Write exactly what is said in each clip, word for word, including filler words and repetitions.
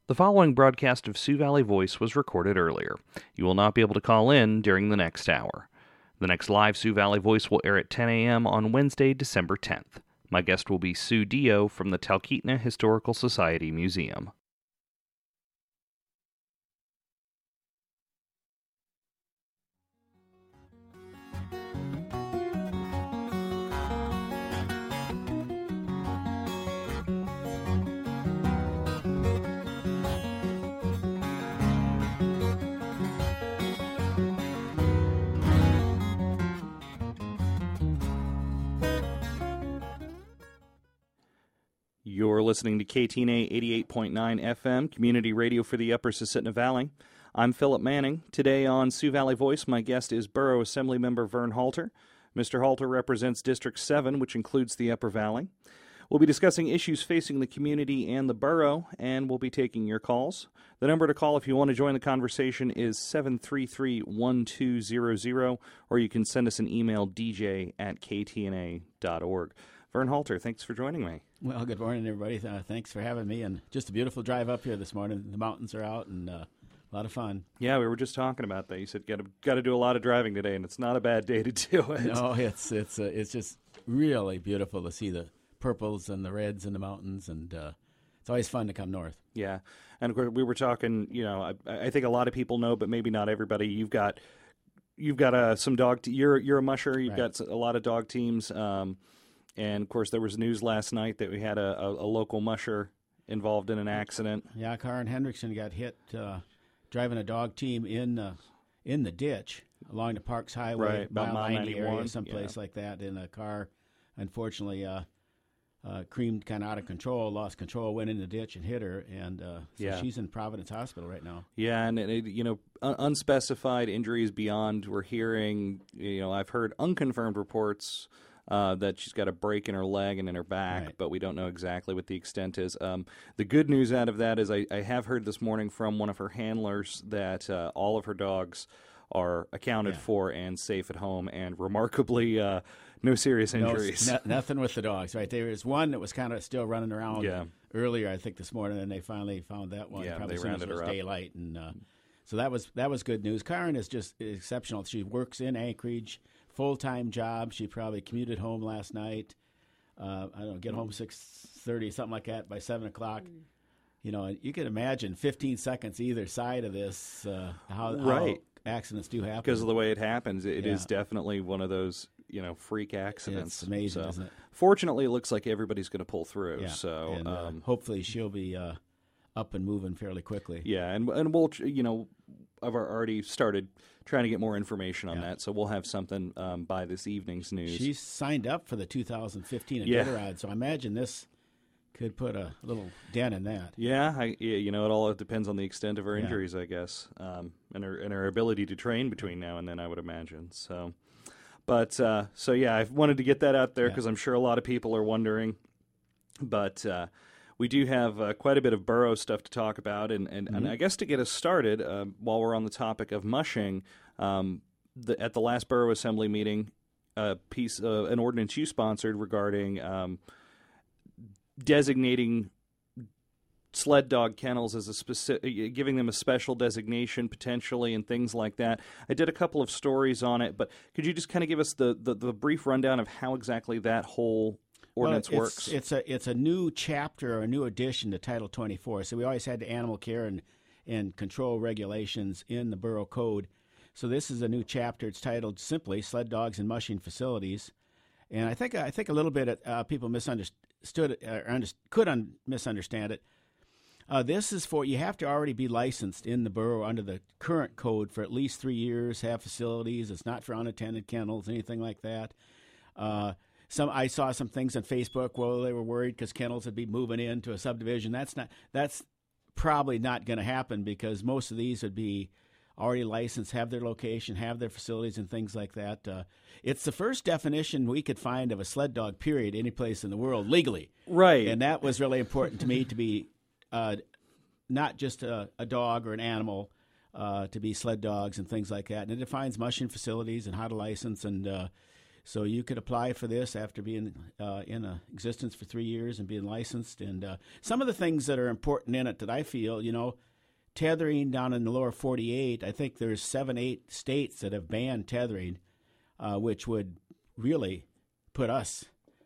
The following broadcast of Sioux Valley Voice was recorded earlier. You will not be able to call in during the next hour. The next live Sioux Valley Voice will air at ten a.m. on Wednesday, December tenth. My guest will be Sue Dio from the Talkeetna Historical Society Museum. You're listening to K T N A eighty-eight point nine F M, community radio for the Upper Susitna Valley. I'm Philip Manning. Today on Sioux Valley Voice, my guest is Borough Assembly Member Vern Halter. Mister Halter represents District seven, which includes the Upper Valley. We'll be discussing issues facing the community and the borough, and we'll be taking your calls. The number to call if you want to join the conversation is seven three three, one two zero zero, or you can send us an email, d j at k t n a dot org. Vern Halter, thanks for joining me. Well, good morning, everybody. Uh, thanks for having me, and just a beautiful drive up here this morning. The mountains are out, and uh, a lot of fun. Yeah, we were just talking about that. You said got to got to do a lot of driving today, and it's not a bad day to do it. No, it's it's uh, it's just really beautiful to see the purples and the reds in the mountains, and uh, it's always fun to come north. Yeah, and of course we were talking. You know, I, I think a lot of people know, but maybe not everybody. You've got you've got uh, some dog. Te- you're you're a musher. You've Right. got a lot of dog teams. Um, And, of course, there was news last night that we had a, a, a local musher involved in an accident. Yeah, Karen Hendrickson got hit uh, driving a dog team in uh, in the ditch along the Parks Highway, Right, about Mile Mile ninety area, ninety-one, someplace yeah. like that. And a car, unfortunately, uh, uh, creamed kind of out of control, lost control, went in the ditch and hit her. And uh, so Yeah. she's in Providence Hospital right now. Yeah, and, it, you know, un- unspecified injuries beyond, we're hearing, you know, I've heard unconfirmed reports Uh, that she's got a break in her leg and in her back, Right. but we don't know exactly what the extent is. Um, the good news out of that is I, I have heard this morning from one of her handlers that uh, all of her dogs are accounted Yeah. for and safe at home, and remarkably uh, no serious injuries. No, no, nothing with the dogs, right? There was one that was kind of still running around Yeah. earlier, I think, this morning, and they finally found that one. Yeah, probably they as soon as rounded it was her up. daylight, and uh, so that was that was good news. Karen is just exceptional. She works in Anchorage, full-time job. She probably commuted home last night. Uh, I don't know, get home six thirty, something like that, by seven o'clock. You know, and you can imagine fifteen seconds either side of this, uh, how, Right. how accidents do happen. Because of the way it happens, it Yeah. is definitely one of those, you know, freak accidents. It's amazing, So, isn't it? fortunately, it looks like everybody's going to pull through. Yeah, So, and, uh, um, hopefully she'll be uh, up and moving fairly quickly. yeah, and and we'll, tr- you know, I've already started trying to get more information on Yeah. that, so we'll have something um, by this evening's news. She's signed up for the two thousand fifteen Yeah. Iditarod, so I imagine this could put a little dent in that. Yeah, I, yeah, you know, it all depends on the extent of her Yeah. injuries, I guess, um, and her and her ability to train between now and then, I would imagine. So, but uh, so yeah, I wanted to get that out there Yeah. because I'm sure a lot of people are wondering. But uh, we do have uh, quite a bit of borough stuff to talk about, and and, and I guess to get us started, uh, while we're on the topic of mushing, um, the, at the last borough assembly meeting, a piece, uh, an ordinance you sponsored regarding um, designating sled dog kennels as a specific, giving them a special designation potentially and things like that. I did a couple of stories on it, but could you just kind of give us the, the, the brief rundown of how exactly that whole ordinance well, works? it's, It's a it's a new chapter or a new addition to Title twenty-four. So we always had the animal care and and control regulations in the borough code. So this is a new chapter. It's titled simply "Sled Dogs and Mushing Facilities," and I think I think a little bit uh, people misunderstood it, or under, could un, misunderstand it. Uh, this is for, you have to already be licensed in the borough under the current code for at least three years, have facilities. It's not for unattended kennels, anything like that. Uh, some I saw some things on Facebook. Well, they were worried because kennels would be moving into a subdivision. That's not. That's probably not going to happen because most of these would be already licensed, have their location, have their facilities, and things like that. Uh, it's the first definition we could find of a sled dog, period, any place in the world legally. Right. And that was really important to me to be uh, not just a, a dog or an animal, uh, to be sled dogs and things like that. And it defines mushing facilities and how to license and. Uh, So you could apply for this after being uh, in a existence for three years and being licensed. And uh, some of the things that are important in it that I feel, you know, tethering down in the lower forty-eight, I think there's seven, eight states that have banned tethering, uh, which would really put us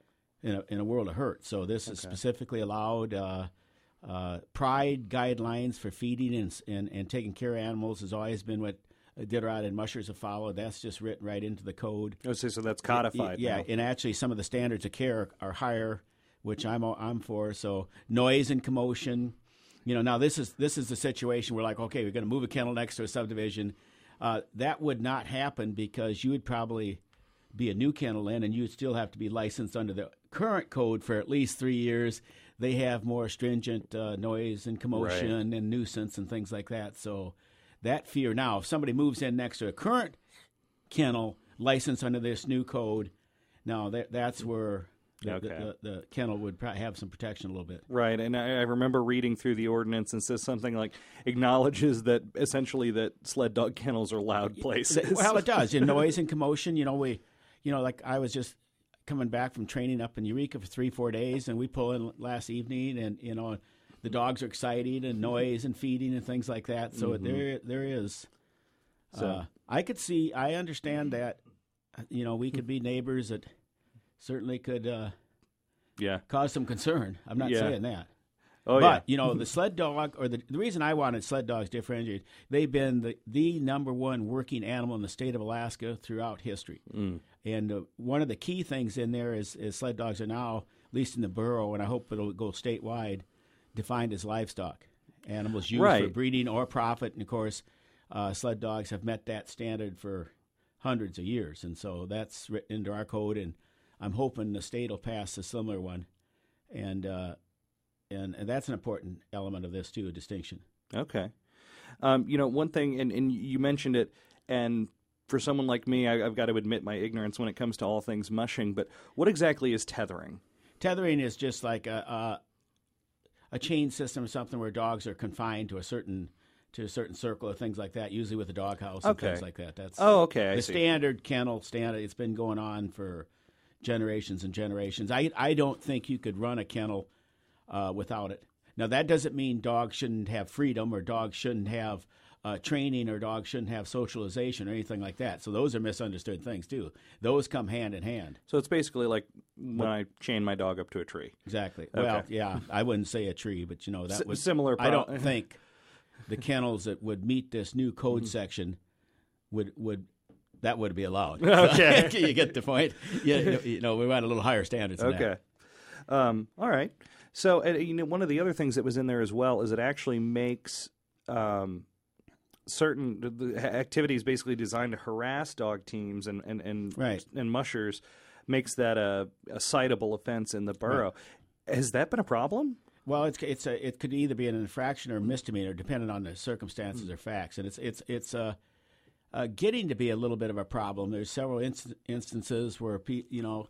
in a, in a world of hurt. So this Okay. is specifically allowed. Uh, uh, pride guidelines for feeding and, and, and taking care of animals has always been what Iditarod and mushers have followed. That's just written right into the code. Oh, so, so that's codified. Yeah, now. and actually some of the standards of care are, are higher, which I'm I'm for. So noise and commotion. You know, now this is this is the situation where, like, okay, we're going to move a kennel next to a subdivision. Uh, that would not happen because you would probably be a new kennel in, and you would still have to be licensed under the current code for at least three years. They have more stringent uh, noise and commotion Right. and nuisance and things like that. So that fear. Now, if somebody moves in next to a current kennel licensed under this new code, now that that's where the, Okay. the, the, the kennel would probably have some protection a little bit. Right, and I, I remember reading through the ordinance and says something like acknowledges that essentially that sled dog kennels are loud places. Well, it does. In noise and commotion, you know, we, you know, like I was just coming back from training up in Eureka for three, four days, and we pull in last evening, and you know, the dogs are excited, and noise and feeding and things like that. So Mhm. there, there is. So- Uh, I could see. I understand that. You know, we could be neighbors that certainly could uh, Yeah. cause some concern. I'm not Yeah. saying that. Oh but, yeah. you know, the sled dog, or the, the reason I wanted sled dogs differentiated, they've been the, the number one working animal in the state of Alaska throughout history. Mm. And uh, one of the key things in there is, is sled dogs are now, at least in the borough, and I hope it'll go statewide, defined as livestock. Animals used for Right. breeding or profit. And, of course, uh, sled dogs have met that standard for hundreds of years. And so that's written into our code, and I'm hoping the state will pass a similar one. And, uh, and, and that's an important element of this, too, a distinction. Okay. Um, you know, one thing, and, and you mentioned it, and for someone like me, I, I've got to admit my ignorance when it comes to all things mushing, but what exactly is tethering? Tethering is just like a, a, a chain system or something where dogs are confined to a certain to a certain circle of things like that, usually with a doghouse and Okay. things like that. That's Oh, okay, I the see. standard kennel standard. It's been going on for generations and generations. I I don't think you could run a kennel uh, without it. Now that doesn't mean dogs shouldn't have freedom, or dogs shouldn't have uh, training, or dogs shouldn't have socialization or anything like that. So those are misunderstood things too. Those come hand in hand. So it's basically like when I chain my dog up to a tree. Exactly. Okay. Well, yeah, I wouldn't say a tree, but you know that S- would similar I pro- don't think the kennels that would meet this new code section would would that would be allowed. Okay. You get the point. Yeah, you, you know, we want a little higher standards. Than Okay. Um, all right. So, uh, you know, one of the other things that was in there as well is it actually makes um, certain the- the activities basically designed to harass dog teams and and and, Right. and mushers makes that a, a citable offense in the borough. Has that been a problem? Well, it's it's a it could either be an infraction or a misdemeanor, depending on the circumstances or facts, and it's it's it's uh, uh, getting to be a little bit of a problem. There's several inst- instances where pe- you know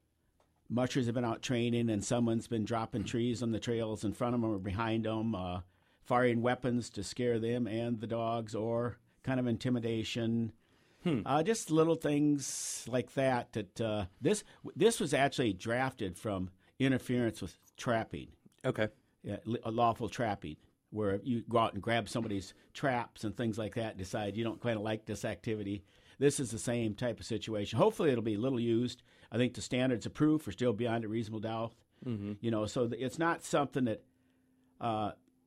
mushers have been out training, and someone's been dropping trees on the trails in front of them or behind them, uh, firing weapons to scare them and the dogs, or kind of intimidation. Hmm. Uh, just little things like that. That uh, this this was actually drafted from interference with trapping. Okay. Yeah, li- a lawful trapping, where you go out and grab somebody's traps and things like that and decide you don't quite like this activity. This is the same type of situation. Hopefully it'll be little used. I think the standards of proof are still beyond a reasonable doubt. Mm-hmm. You know, so th- it's not something that uh,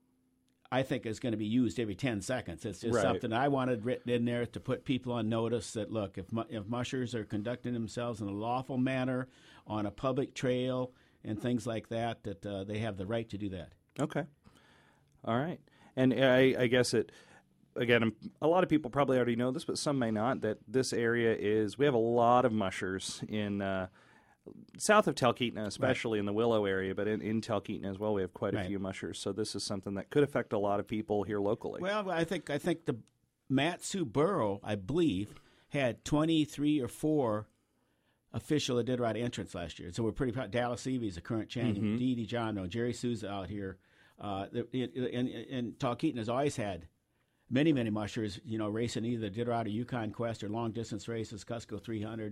I think is going to be used every ten seconds. It's just Right. something I wanted written in there to put people on notice that, look, if, mu- if mushers are conducting themselves in a lawful manner on a public trail and things like that, that uh, they have the right to do that. Okay. All right. And I, I guess it, again, um, a lot of people probably already know this, but some may not, that this area is, we have a lot of mushers in uh, south of Talkeetna, especially in the Willow area, but in, in Talkeetna as well, we have quite a Right. few mushers. So this is something that could affect a lot of people here locally. Well, I think I think the Mat-Su Borough, I believe, had twenty-three or four official Iditarod entrants last year. So we're pretty proud. Dallas Evie is a current champion. Mhm. Dee Dee John, no, Jerry Souza out here. Uh, the- and, and, and Talkeetna has always had many, many mushers, you know, racing either Iditarod or Yukon Quest or long distance races, Cusco three hundred,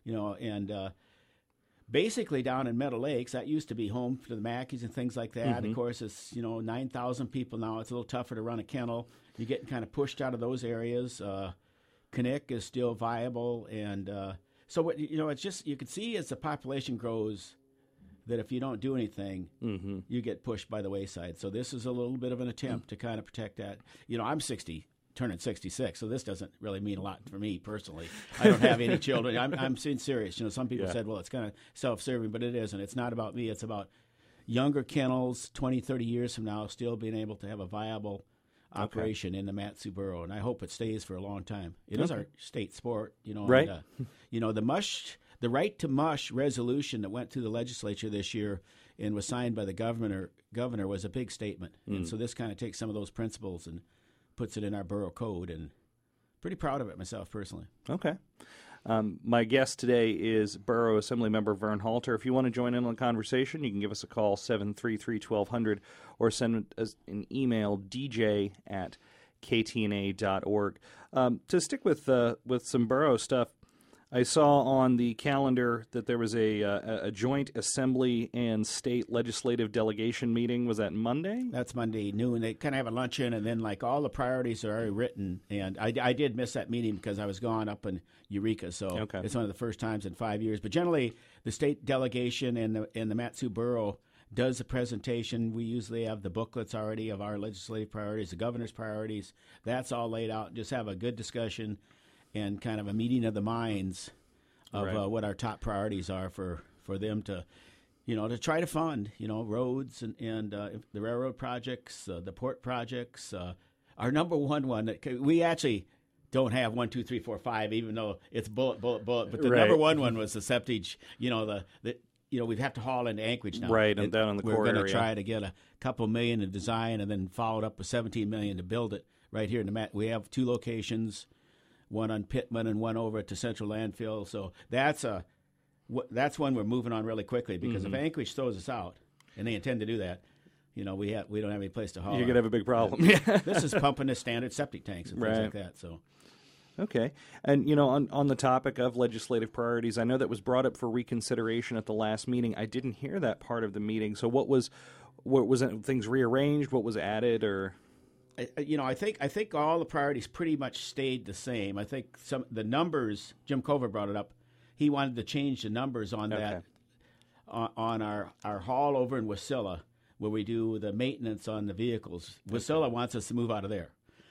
you know, and uh, basically down in Meadow Lakes, that used to be home for the Mackeys and things like that. Mm-hmm. Of course, it's, you know, nine thousand people now. It's a little tougher to run a kennel. You're getting kind of pushed out of those areas. Uh, Knik is still viable. And uh, so, what you know, it's just, you can see as the population grows that if you don't do anything, mm-hmm. you get pushed by the wayside. So this is a little bit of an attempt mm-hmm. to kind of protect that. You know, I'm sixty. Turning sixty-six, so this doesn't really mean a lot for me personally. I don't have any children. I'm, I'm being serious. You know, some people yeah. said, well, it's kind of self-serving, but it isn't. It's not about me. It's about younger kennels twenty, thirty years from now still being able to have a viable operation okay. in the Mat-Su Borough, and I hope it stays for a long time. It okay. is our state sport, you know. Right. And, uh, you know, the mush, the right to mush resolution that went through the legislature this year and was signed by the governor, governor was a big statement. Mm. And so this kind of takes some of those principles and puts it in our borough code, and pretty proud of it myself personally. Okay. Um, my guest today is Borough Assembly Member Vern Halter. If you want to join in on the conversation, you can give us a call, seven three three, one two zero zero, or send us an email, d j at k t n a dot org. Um, to stick with uh, with some borough stuff, I saw on the calendar that there was a, a, a joint assembly and state legislative delegation meeting. Was that Monday? That's Monday noon. They kind of have a luncheon, and then like all the priorities are already written. And I, I did miss that meeting because I was gone up in Eureka, so okay. it's one of the first times in five years. But generally, the state delegation and the and the Mat-Su Borough does the presentation. We usually have the booklets already of our legislative priorities, the governor's priorities. That's all laid out. Just have a good discussion and kind of a meeting of the minds of right. uh, what our top priorities are for, for them to, you know, to try to fund, you know, roads and, and uh, the railroad projects, uh, the port projects. Uh, our number one one, that we actually don't have one, two, three, four, five, even though it's bullet, bullet, bullet. But the right. number one one was the septage, you know, the, the you know, we'd have to haul into Anchorage now. Right, and down in the we're core area. We're going to try to get a couple million to design and then followed up with seventeen million to build it right here in the Mat. We have two locations, one on Pittman and one over at the Central Landfill. So that's a that's one we're moving on really quickly because mm-hmm. if Anchorage throws us out, and they intend to do that, you know, we have we don't have any place to haul. You're gonna have a big problem. This is pumping the standard septic tanks and things right. like that. So. Okay. And, you know, on, on the topic of legislative priorities, I know that was brought up for reconsideration at the last meeting. I didn't hear that part of the meeting. So what was what was it, things rearranged? What was added? Or I, you know, I think I think all the priorities pretty much stayed the same. I think some the numbers, Jim Cover brought it up. He wanted to change the numbers on okay. that on, on our, our hall over in Wasilla where we do the maintenance on the vehicles. Wasilla okay. wants us to move out of there.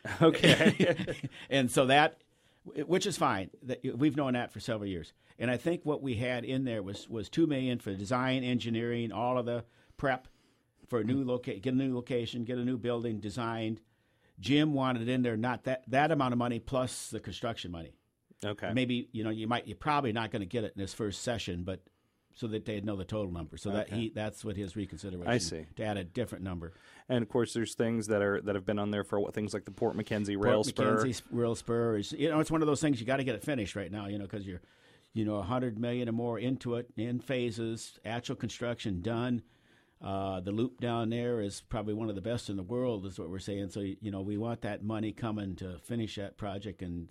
Okay. And so that which is fine. We've known that for several years. And I think what we had in there was, was two million dollars for design, engineering, all of the prep for a new loca- get a new location, get a new building designed. Jim wanted in there not that, that amount of money plus the construction money. Okay. Maybe, you know, you might you're probably not going to get it in this first session, but so that they'd know the total number. So okay. that he that's what his reconsideration. I see. To add a different number. And of course, there's things that are that have been on there for what things like the Port McKenzie rail Port spur. McKenzie rail spur is, you know, it's one of those things you got to get it finished right now, you know, because you're, you know, a hundred million or more into it in phases. Actual construction done. Uh, the loop down there is probably one of the best in the world, is what we're saying. So you know, we want that money coming to finish that project, and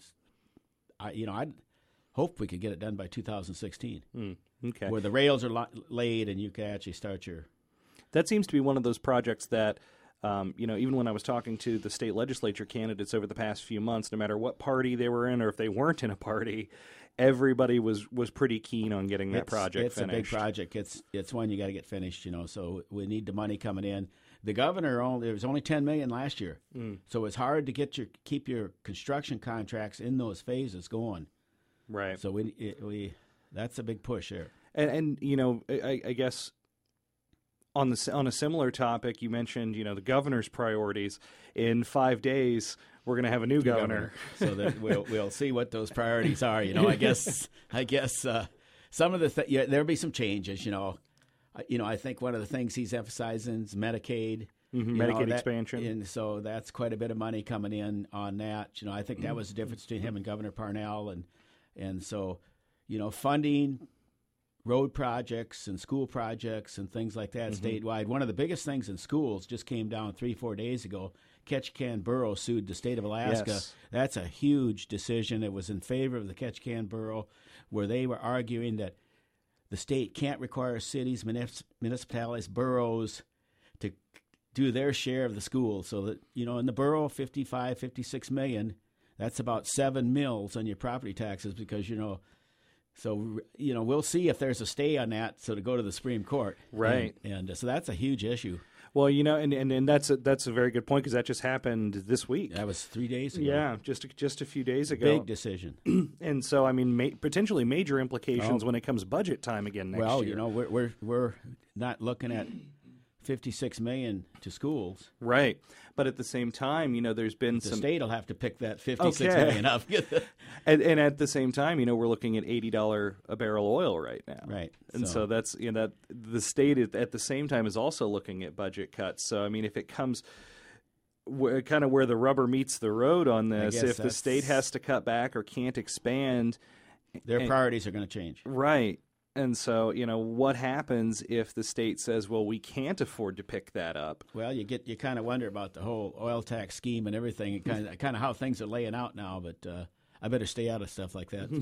I, you know, I'd hope we could get it done by two thousand sixteen. Mm, okay. Where the rails are lo- laid and you can actually start your. That seems to be one of those projects that, um, you know, even when I was talking to the state legislature candidates over the past few months, no matter what party they were in or if they weren't in a party, everybody was, was pretty keen on getting that it's, project it's finished. It's a big project. It's it's one you got to get finished, you know. So we need the money coming in. The governor only there was only ten million dollars last year, mm. so it's hard to get your keep your construction contracts in those phases going. Right. So we it, we that's a big push there. And, and you know, I, I guess on the on a similar topic, you mentioned, you know, the governor's priorities. In five days, we're going to have a new governor, governor. So that we'll we'll see what those priorities are. You know, I guess I guess uh, some of the th- yeah, there'll be some changes. You know, uh, you know, I think one of the things he's emphasizing is Medicaid. Mm-hmm. You Medicaid know, that, expansion, and so that's quite a bit of money coming in on that. You know, I think that was the difference between him and Governor Parnell, and and so, you know, funding road projects and school projects and things like that mm-hmm. statewide. One of the biggest things in schools just came down three, four days ago. Ketchikan Borough sued the state of Alaska. Yes. That's a huge decision. It was in favor of the Ketchikan Borough, where they were arguing that the state can't require cities, municip- municipalities, boroughs to do their share of the school. So that, you know, in the borough, fifty-five, fifty-six million, that's about seven mils on your property taxes because, you know, so, you know, we'll see if there's a stay on that, so to go to the Supreme Court. Right. And, and uh, so that's a huge issue. Well, you know, and, and, and that's a, that's a very good point because that just happened this week. That was three days ago. Yeah, just a, just a few days ago. Big decision. And so, I mean, ma- potentially major implications Oh. when it comes budget time again next well, year. you know, we're, we're we're not looking at fifty-six million to schools. Right. But at the same time, you know, there's been The some state will have to pick that fifty-six Okay. million up. and, and at the same time, you know, we're looking at eighty dollars a barrel oil right now. Right. And so, So- that's, you know, that the state is, at the same time is also looking at budget cuts. So, I mean, if it comes where, kind of where the rubber meets the road on this, guess if the that's- state has to cut back or can't expand, Their and- priorities are going to change. right. And so, you know, what happens if the state says, well, we can't afford to pick that up? Well, you get you kind of wonder about the whole oil tax scheme and everything, and kind of kind of how things are laying out now. But uh, I better stay out of stuff like that.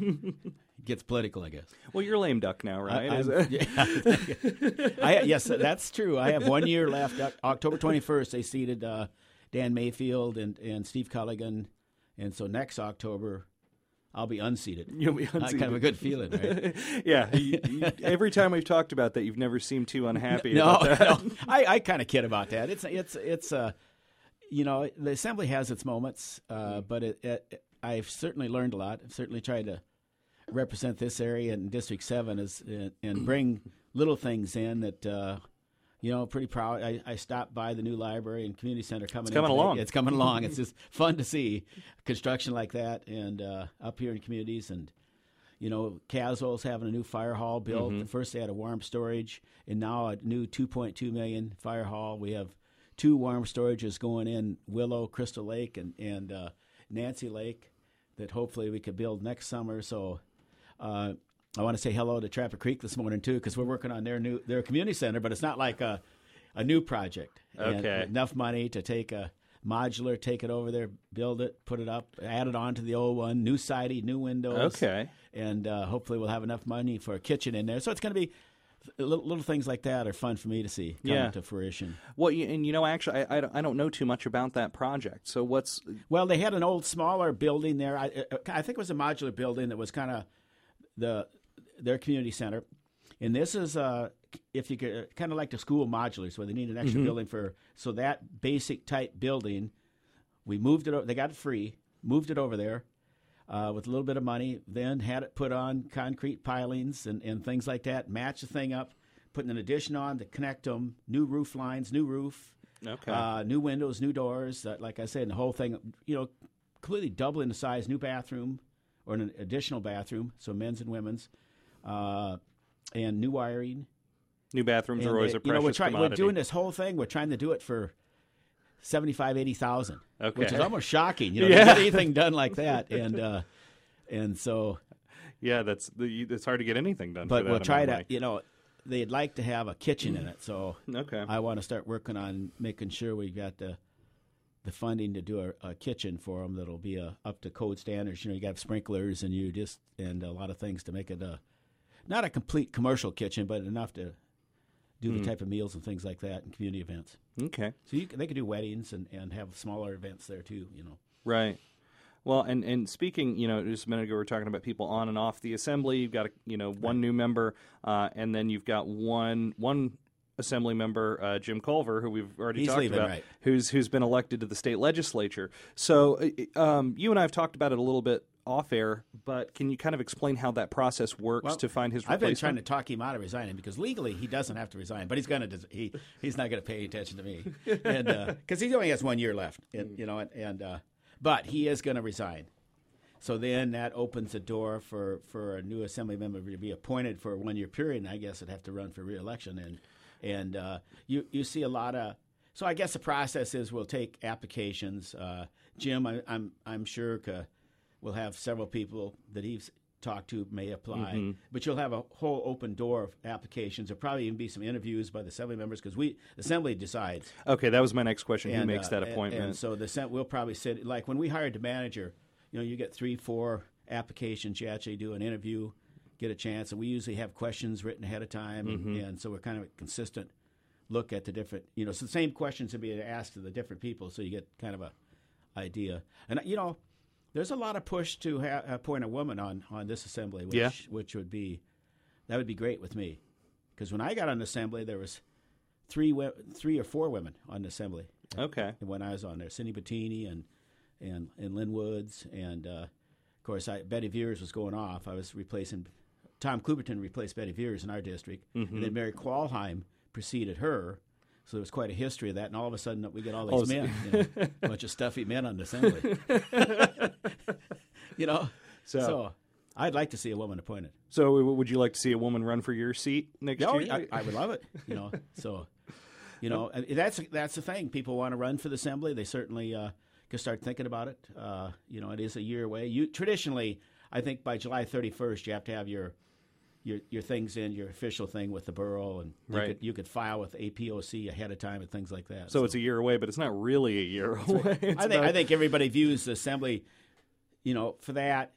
It gets political, I guess. Well, you're lame duck now, right? I, Is I'm- it- yeah. I, yes, that's true. I have one year left. Oc- October twenty-first, they seated uh, Dan Mayfield and, and Steve Culligan. And so next October, I'll be unseated. You'll be Uh, kind of unseated. a good feeling, right? Yeah. You, you, every time we've talked about that, you've never seemed too unhappy No, about that. no. I, I kind of kid about that. It's it's it's uh, you know, the assembly has its moments, uh, but it, it, I've certainly learned a lot. I've certainly tried to represent this area in District Seven as and, and bring little things in that. Uh, You know, pretty proud. I, I stopped by the new library and community center coming. It's coming in today. along. It's coming along. It's just fun to see construction like that, and uh, up here in communities. And you know, Caswell's having a new fire hall built. Mm-hmm. First they had a warm storage, and now a new two point two million fire hall. We have two warm storages going in Willow, Crystal Lake, and and uh, Nancy Lake that hopefully we could build next summer. So. Uh, I want to say hello to Trapper Creek this morning too, because we're working on their new their community center, but it's not like a a new project. And Okay. enough money to take a modular, take it over there, build it, put it up, add it on to the old one, new siding, new windows. Okay. And uh, hopefully we'll have enough money for a kitchen in there. So it's going to be little, little things like that are fun for me to see come Yeah. to fruition. Well, you, and you know, actually, I, I, don't, I don't know too much about that project. So what's Well, they had an old, smaller building there. I, I think it was a modular building that was kind of the their community center, and this is uh, if you could kind of like the school modulars where they need an extra Mm-hmm. building for. So that basic type building, we moved it. o- They got it free, moved it over there uh, with a little bit of money. Then had it put on concrete pilings and, and things like that. Match the thing up, putting an addition on to connect them. New roof lines, new roof. okay? Uh, new windows, new doors. Uh, like I said, and the whole thing, you know, completely doubling the size. New bathroom or an additional bathroom, so men's and women's, uh, and new wiring. New bathrooms And, are always uh, a you know, precious we're trying. We're commodity. doing this whole thing. We're trying to do it for seventy-five, eighty thousand, Okay. which is almost shocking. You know, Yeah. to get anything done like that, and uh, and so. Yeah, that's the, it's hard to get anything done. But for that we'll try amount to. You know, they'd like to have a kitchen in it, so. of money. Okay. I want to start working on making sure we got the the funding to do a, a kitchen for them that'll be a, up to code standards. You know, you got sprinklers and you just and a lot of things to make it a not a complete commercial kitchen, but enough to do the type of meals and things like that and community events. Okay. So you, can- they could do weddings and, and have smaller events there too. You know. Right. Well, and, and speaking, you know, just a minute ago we were talking about people on and off the assembly. You've got, a, you know, one new member, uh, and then you've got one one assembly member, uh, Jim Culver, who we've already He's talked leaving, about, right. who's who's been elected to the state legislature. So uh, um, you and I have talked about it a little bit off air, but can you kind of explain how that process works Well, to find his I've been replacement? trying to talk him out of resigning because legally he doesn't have to resign, but he's going to. He he's not going to pay attention to me, and because he only has one year left, and, you know, and, and uh, but he is going to resign. So then that opens the door for, for a new assembly member to be appointed for a one year period, and I guess it'd have to run for reelection. And and uh, you you see a lot of. So I guess the process is we'll take applications. Uh, Jim, I, I'm I'm sure. Uh, We'll have several people that he's talk to may apply. Mm-hmm. But you'll have a whole open door of applications. There'll probably even be some interviews by the Assembly members because we the Assembly decides. Okay, that was my next question. Who And, makes uh, that and- appointment? And, so the Sen- we'll probably sit, like when we hired the manager, you know, you get three, four applications. You actually do an interview, get a chance. And we usually have questions written ahead of time. Mm-hmm. And, and so we're kind of a consistent look at the different, you know, so the same questions would be asked to the different people. So you get kind of a idea. And, you know, there's a lot of push to ha- appoint a woman on, on this assembly, which Yeah. which would be that would be great with me, because when I got on the assembly, there was three wo- three or four women on the assembly. Okay. When I was on there, Cindy Bettini and and and Lynn Woods, and uh, of course I, Betty Veers was going off. I was replacing Tom Kluberton replaced Betty Veers in our district, Mm-hmm. and then Mary Qualheim preceded her. So there was quite a history of that, and all of a sudden we get all Oh, these so- men, you know, a bunch of stuffy men on the assembly. you know, So- so, I'd like to see a woman appointed. So, w- would you like to see a woman run for your seat next No, year? I, I would love it. You know, so you know and that's that's the thing. People want to run for the assembly. They certainly uh, can start thinking about it. Uh, you know, it is a year away. You traditionally, I think by July thirty-first, you have to have your your your things in, your official thing with the borough, and you, Right. could, you could file with A P O C ahead of time and things like that. so, it's a year away, but it's not really a year away. It's I think about- I think everybody views the assembly, you know, for that.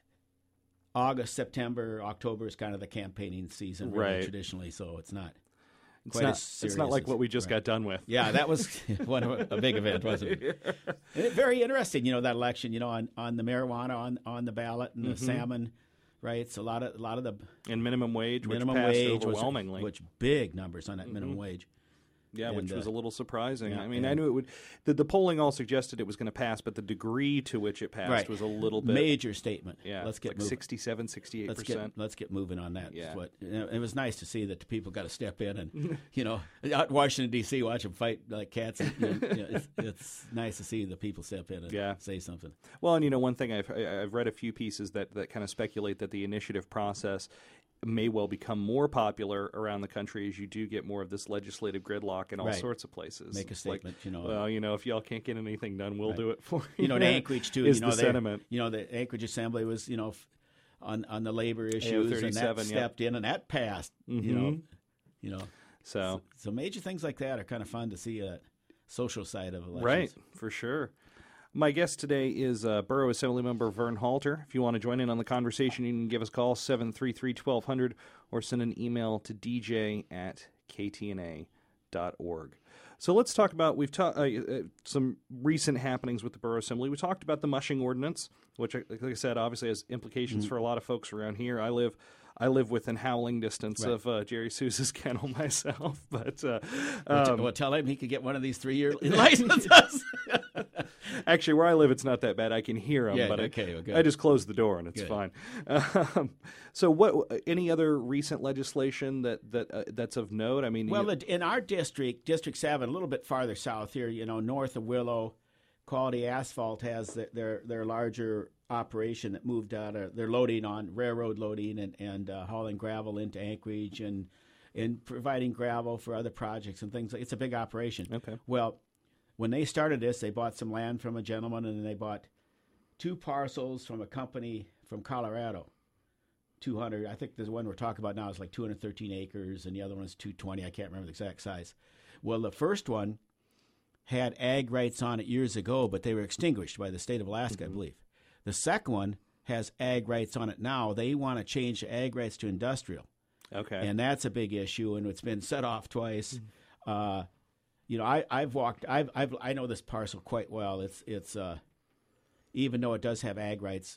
August, September, October is kind of the campaigning season, really, Right. traditionally. So it's not. it's quite not, as it's serious not like as- what we just right. got done with. Yeah, that was one of a, a big event, wasn't it? And it? Very interesting, you know, that election, you know, on, on the marijuana on, on the ballot and the Mm-hmm. salmon, right? It's a lot of a lot of the And minimum wage, which minimum passed wage, was- overwhelmingly. which big numbers on that minimum wage. Yeah, which And, was uh, a little surprising. yeah, I mean, I and- knew it would. The, the polling all suggested it was going to pass, but the degree to which it passed Right. was a little bit. Major statement. Yeah, let's it's get like moving. sixty-seven, sixty-eight Let's get percent. let's get moving on that. Yeah. Is what, you know, it was nice to see that the people got to step in and you know out in Washington D C watch them fight like cats. And, you know, you know, it's, it's nice to see the people step in and Yeah. say something. Well, and you know, one thing I've I- I've read a few pieces that that kind of speculate that the initiative process may well become more popular around the country as you do get more of this legislative gridlock in all Right. sorts of places. Make a It's like, statement, you know. well, you know, if y'all can't get anything done, we'll Right. do it for you. You know, in Anchorage too. is you know, the they- sentiment. You know, the Anchorage Assembly was, you know, f- on on the labor issues, and that thirty-seven, yep. stepped in, and that passed. You know, you know. So, So major things like that are kind of fun to see a social side of elections. right, for sure. My guest today is uh, Borough Assembly Member Vern Halter. If you want to join in on the conversation, you can give us a call, seven three three, twelve hundred, or send an email to d j at k t n a dot org. So let's talk about, we've talked uh, uh, some recent happenings with the Borough Assembly. We talked about the mushing ordinance, which, like I said, obviously has implications Mm-hmm. for a lot of folks around here. I live I live within howling distance Right. of uh, Jerry Sousa's kennel myself, but uh, Well, t- um, well, tell him he could get one of these three-year licenses. actually, where I live, it's not that bad. I can hear them, Yeah, but I- okay, well, good. I just close the door and it's Good. fine. Um, so, what? Any other recent legislation that that uh, that's of note? I mean, Well, you- the- in our district, District seven, a little bit farther south here, you know, north of Willow, Quality Asphalt has their their, their larger operation that moved out of, they're loading on railroad loading and, and uh, hauling gravel into Anchorage and and providing gravel for other projects and things. It's a big operation. Okay. Well, when they started this, they bought some land from a gentleman, and then they bought two parcels from a company from Colorado. two hundred, I think the one we're talking about now is like two hundred thirteen acres, and the other one is two hundred twenty. I can't remember the exact size. Well, the first one had ag rights on it years ago, but they were extinguished by the state of Alaska, Mm-hmm. I believe. The second one has ag rights on it now. They want to change the ag rights to industrial, okay, and that's a big issue, and it's been set off twice. Uh, you know, I, I've walked, I've, I've, I know this parcel quite well. It's, it's, uh, even though it does have ag rights,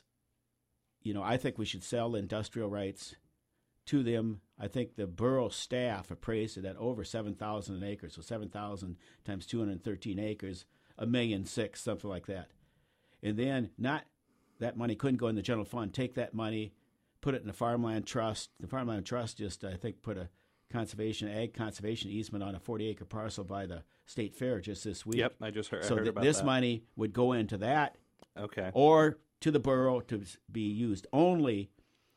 you know, I think we should sell industrial rights to them. I think the borough staff appraised it at over seven thousand an acre, so seven thousand times two hundred thirteen acres, a million six, something like that. And then not that money couldn't go in the general fund. Take that money, put it in the farmland trust. The farmland trust just, I think, put a conservation, ag conservation easement on a forty acre parcel by the state fair just this week. yep, I just heard, I So heard th- about this that. money would go into that, Okay, or to the borough to s- be used only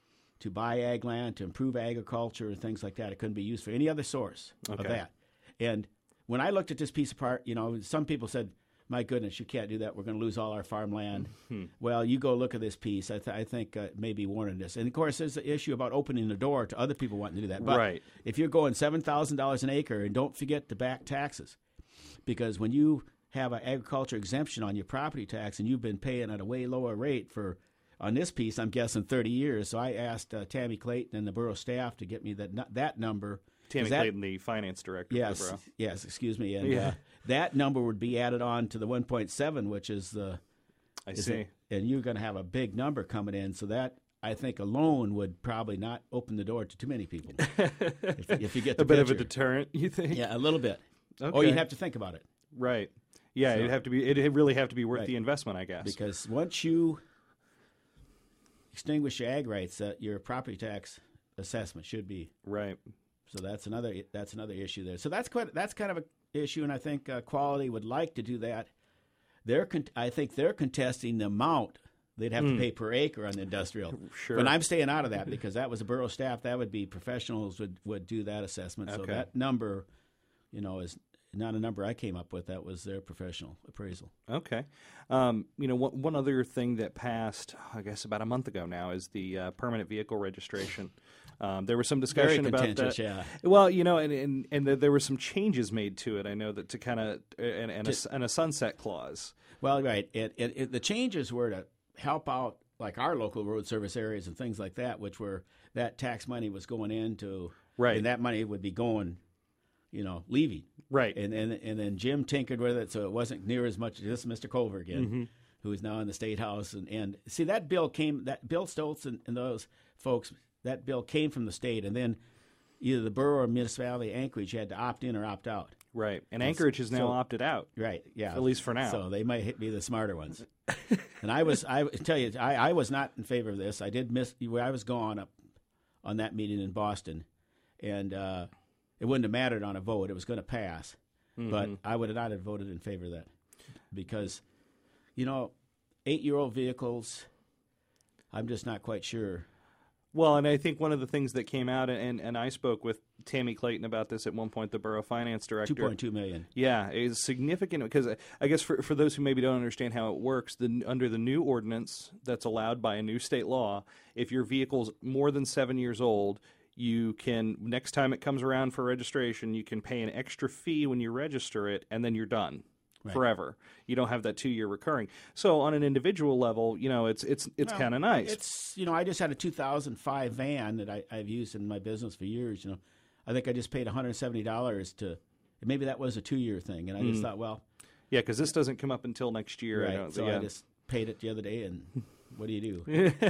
to buy ag land, to improve agriculture and things like that. It couldn't be used for any other source Okay. of that. And when I looked at this piece of part, you know, some people said, my goodness, you can't do that. We're going to lose all our farmland. Hmm. Well, you go look at this piece. I, th- I think uh, maybe warning this. And, of course, there's the issue about opening the door to other people wanting to do that. But right. if you're going seven thousand dollars an acre, and don't forget to back taxes, because when you have an agriculture exemption on your property tax and you've been paying at a way lower rate for, on this piece, I'm guessing thirty years. So I asked uh, Tammy Clayton and the borough staff to get me that that number. Tammy that, Clayton, the finance director yes, for the borough. Yes, excuse me. And yeah. uh, that number would be added on to the one point seven, which is the... I is see. it, and you're going to have a big number coming in. So that, I think, alone would probably not open the door to too many people. if, if you get the A bit picture. of a deterrent, you think? Yeah, a little bit. Okay. Or you'd have to think about it. Right. Yeah, So- it'd have to be. It'd really have to be worth Right. the investment, I guess. Because once you extinguish your ag rights, that your property tax assessment should be. Right. So that's another that's another issue there. So that's quite that's kind of an issue, and I think uh, Quality would like to do that. They're con- I think they're contesting the amount they'd have Mm. to pay per acre on the industrial. Sure. But I'm staying out of that because that was a borough staff. That would be professionals would, would do that assessment. So Okay. that number, you know, is not a number I came up with. That was their professional appraisal. Okay. Um, you know, one, one other thing that passed, I guess, about a month ago now is the uh, permanent vehicle registration. Um, there was some discussion Very about contentious, that. yeah. Well, you know, and and, and the, there were some changes made to it. I know that to kind of and, and, a, and a sunset clause. Well, right. It, it, it, the changes were to help out like our local road service areas and things like that, which were that tax money was going into, Right. and that money would be going, you know, leaving. Right. And and and then Jim tinkered with it, so it wasn't near as much. This is Mister Culver again, Mm-hmm. who is now in the State House, and, and see that bill came, that Bill Stoltz and, and those folks, that bill came from the state, and then either the borough or municipality Anchorage had to opt in or opt out. Right. And Anchorage has now so- opted out. Right. Yeah. At least for now. So they might hit be the smarter ones. And I was, I tell you, I, I was not in favor of this. I did miss. I was gone up on that meeting in Boston, and uh, it wouldn't have mattered on a vote. It was going to pass, Mm-hmm. but I would not have voted in favor of that because, you know, eight-year-old vehicles. I'm just not quite sure. Well, and I think one of the things that came out, and, and I spoke with Tammy Clayton about this at one point, the borough finance director. Two point two million. Yeah, is significant because I guess for for those who maybe don't understand how it works, the under the new ordinance that's allowed by a new state law, if your vehicle's more than seven years old, you can next time it comes around for registration, you can pay an extra fee when you register it, and then you're done. Right. Forever. You don't have that two-year recurring. So on an individual level, you know, it's it's it's Well, kind of nice. It's, you know, I just had a two thousand five van that I, I've used in my business for years. You know, I think I just paid one hundred seventy dollars to, maybe that was a two-year thing, and I just thought, well, Yeah, because this doesn't come up until next year. I right. don't- So yeah. I just paid it the other day, and what do you do?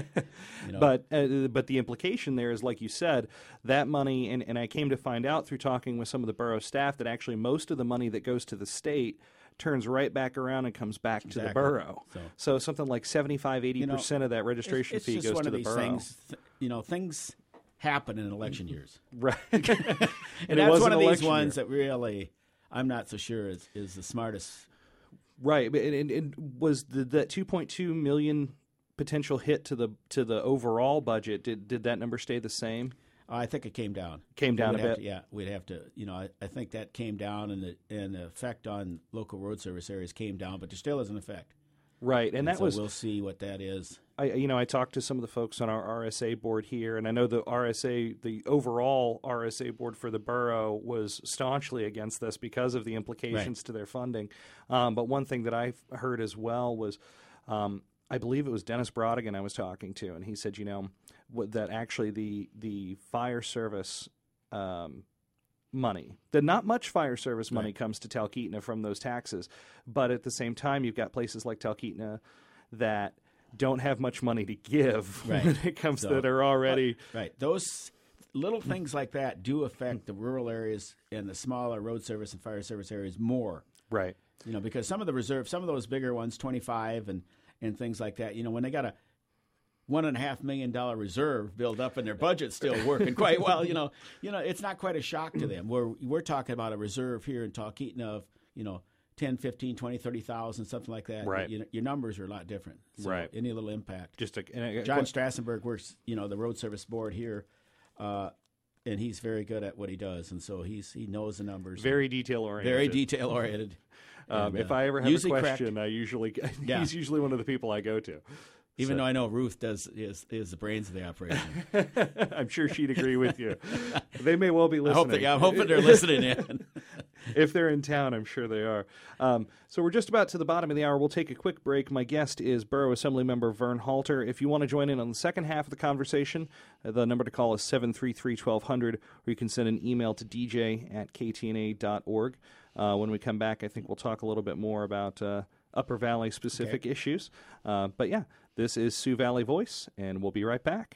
You know? But uh, but the implication there is, like you said, that money, and, and I came to find out through talking with some of the borough staff that actually most of the money that goes to the state turns right back around and comes back to the Exactly. borough. So- So something like seventy-five, eighty percent know, of that registration it's, it's fee just goes one to of the these borough. things. Th- you know, things happen in election years, Right. and, and it that's was one an of these election ones year. that really I'm not so sure is, is the smartest. Right. But and, and, and was the, that two point two million potential hit to the to the overall budget, did did that number stay the same? I think it came down. Came down We'd a have bit? to- yeah, we'd have to. You know, I, I think that came down, and the and the effect on local road service areas came down, but there still is an effect. Right. And that so was we'll see what that is. I, you know, I talked to some of the folks on our R S A board here, and I know the R S A, the overall R S A board for the borough was staunchly against this because of the implications Right. to their funding. Um, but one thing that I've heard as well was, um, I believe it was Dennis Brodigan I was talking to, and he said, you know, what, that actually the the fire service um, money, that not much fire service money Right. comes to Talkeetna from those taxes, but at the same time, you've got places like Talkeetna that don't have much money to give Right. when it comes So- that are already Right. Those little things like that do affect the rural areas and the smaller road service and fire service areas more. right. You know, because some of the reserves, some of those bigger ones, twenty-five and, and things like that, you know, when they got a one and a half million dollar reserve built up and their budget's still working quite well, you know, you know, it's not quite a shock to them. We're, we're talking about a reserve here in Talkeetna of, you know, ten, fifteen, twenty, thirty thousand, something like that. Right. You know, your numbers are a lot different. So Right. any little impact. Just a, and a- John Strassenberg works, you know, the road service board here, uh, and he's very good at what he does, and so he's he knows the numbers. very detail oriented. very detail oriented. Um, And, if uh, I ever have a usually question, correct. I usually Yeah. he's usually one of the people I go to. Even So- though I know Ruth does is is the brains of the operation. I'm sure she'd agree with you. They may well be I listening. hope they, I'm hoping they're listening in. If they're in town, I'm sure they are. Um, so we're just about to the bottom of the hour. We'll take a quick break. My guest is Borough Assemblymember Vern Halter. If you want to join in on the second half of the conversation, uh, the number to call is seven three three, one two zero zero, or you can send an email to d j at k t n a dot org. Uh, when we come back, I think we'll talk a little bit more about uh, Upper Valley specific Okay. issues. Uh, but yeah, this is Sioux Valley Voice, and we'll be right back.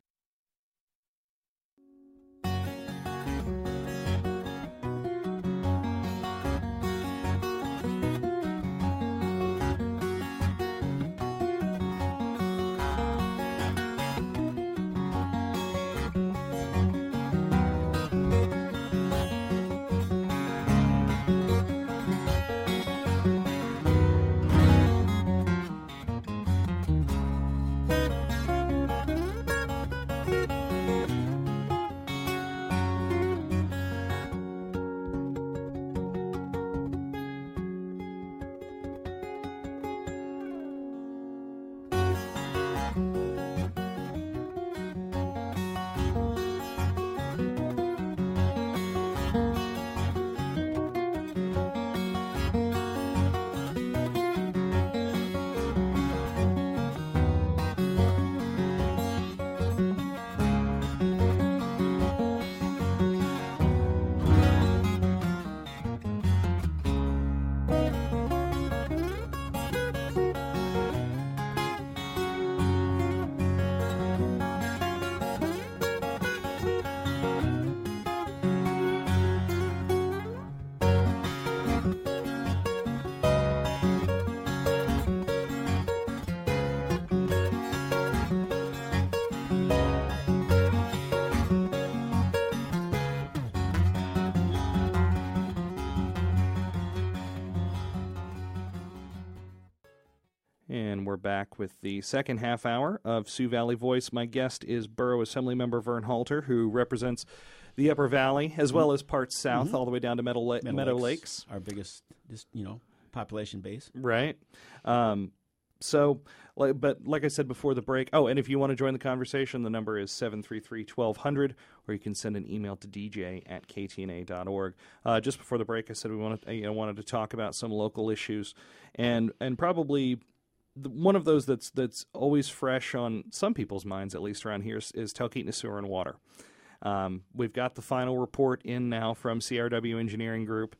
And we're back with the second half hour of Sioux Valley Voice. My guest is Borough Assemblymember Vern Halter, who represents the Upper Valley as well as parts south, Mm-hmm. all the way down to Meadow, La- Meadow Meadow Lakes, Lakes. our biggest, just, you know, population base. Right. Um, so, like, but like I said before the break, oh, and if you want to join the conversation, the number is seven three three, one two zero zero, or you can send an email to d j at k t n a dot org. Uh, just before the break, I said we wanted, you know, wanted to talk about some local issues, and and probably the, one of those that's that's always fresh on some people's minds, at least around here, is, is Talkeetna Sewer and Water. Um, we've got the final report in now from C R W Engineering Group,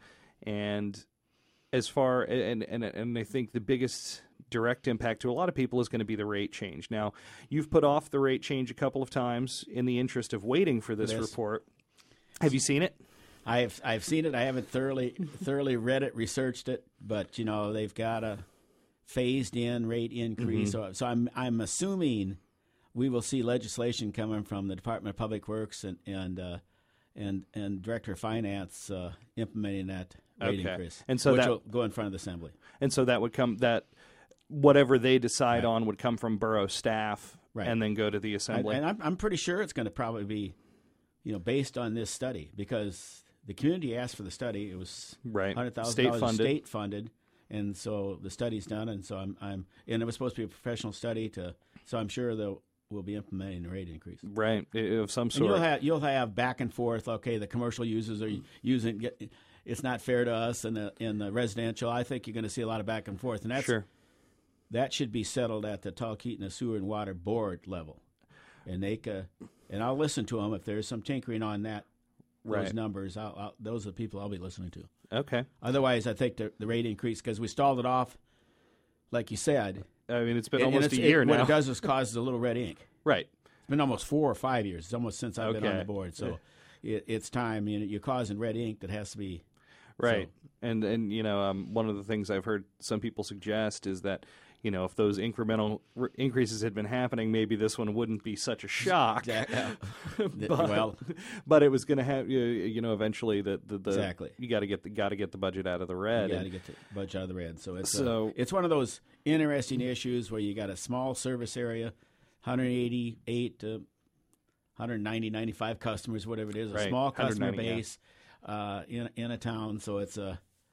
and as far and and and I think the biggest direct impact to a lot of people is going to be the rate change. Now, you've put off the rate change a couple of times in the interest of waiting for this Yes. report. Have you seen it? I've I've seen it. I haven't thoroughly thoroughly read it, researched it, but you know they've got a phased in rate increase. Mm-hmm. So so I'm I'm assuming we will see legislation coming from the Department of Public Works and and uh, and and Director of Finance uh, implementing that rate Okay. increase, And so which that- will go in front of the Assembly. And so that would come that whatever they decide Right. on would come from borough staff Right. and then go to the I, assembly. and I'm I'm pretty sure it's going to probably be, you know, based on this study because the community asked for the study. It was Right. hundred thousand State dollars funded. state funded, and so the study's done. And so I'm I'm and it was supposed to be a professional study to. So I'm sure they'll will be implementing the rate increase. right, i- of some And sort. you'll have you'll have back and forth. Okay, the commercial users are using. Get, it's not fair to us, and the in the residential. I think you're going to see a lot of back and forth, and that's Sure. that should be settled at the Talkeetna Sewer and Water Board level, and they ca- and I'll listen to them if there's some tinkering on that. Those Right. numbers, I'll, I'll, those are the people I'll be listening to. Okay. Otherwise, I think the, the rate increase because we stalled it off, like you said. I mean, it's been and- and almost a it's- year it, now. What it does is causes a little red ink. Right. It's been almost four or five years. It's almost since I've been on Okay. the board. So it, it's time. You know, you're causing red ink that has to be. Right. And, and you know, um, one of the things I've heard some people suggest is that, you know, if those incremental r- increases had been happening, maybe this one wouldn't be such a shock. Exact- but, well- but it was going to have, you you know, eventually the, the, the Exactly. you got to get the got to get the budget out of the red. You got to and- get the budget out of the red. So it's So- uh, it's one of those interesting issues where you got a small service area, one hundred eighty-eight to one hundred ninety, ninety-five customers, whatever it is, a Right. small customer one hundred ninety, yeah. base uh, in in a town. So it's a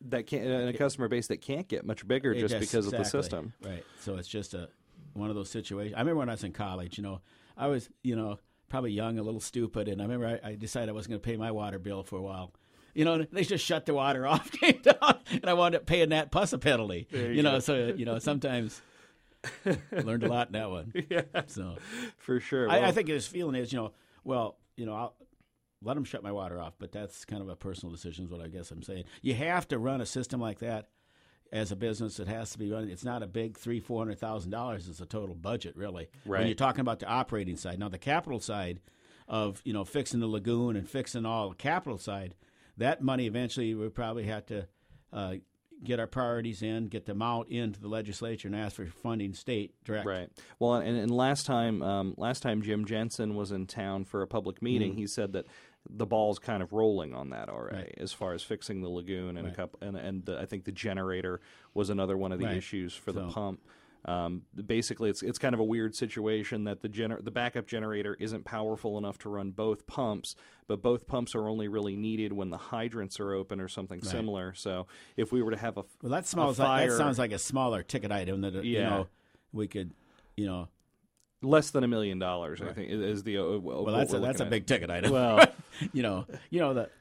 that can't, and a customer base that can't get much bigger just does, because exactly. of the system. Right. So it's just a one of those situations. I remember when I was in college, you know, I was, you know, probably young, a little stupid, and I remember I, I decided I wasn't going to pay my water bill for a while. You know, they just shut the water off, came down, and I wound up paying that plus a penalty. You, you know, go. so, you know, sometimes learned a lot in that one. Yeah, so for sure. I, Well, I think his feeling is, you know, well, you know, I'll let them shut my water off, but that's kind of a personal decision is what I guess I'm saying. You have to run a system like that as a business. It has to be run. It's not a big three, four hundred thousand dollars. It's a total budget, really. Right. When you're talking about the operating side, now the capital side of you know fixing the lagoon and fixing all the capital side, that money eventually we probably have to uh, get our priorities in, get them out into the legislature, and ask for funding state direct. Right. Well, and, and last time, um, last time Jim Jensen was in town for a public meeting, Mm-hmm. he said that the ball's kind of rolling on that already, Right. as far as fixing the lagoon and Right. a couple, and and the, I think the generator was another one of the Right. issues for the So- pump. Um, basically, it's it's kind of a weird situation that the gener- the backup generator isn't powerful enough to run both pumps, but both pumps are only really needed when the hydrants are open or something Right. similar. So if we were to have a, Well, that a smells like fire, that sounds like a smaller ticket item that uh, you Yeah. know we could, you know. less than a million dollars, I Right. think, is the uh, Well, that's a, that's a big ticket item. Well, you know, you know the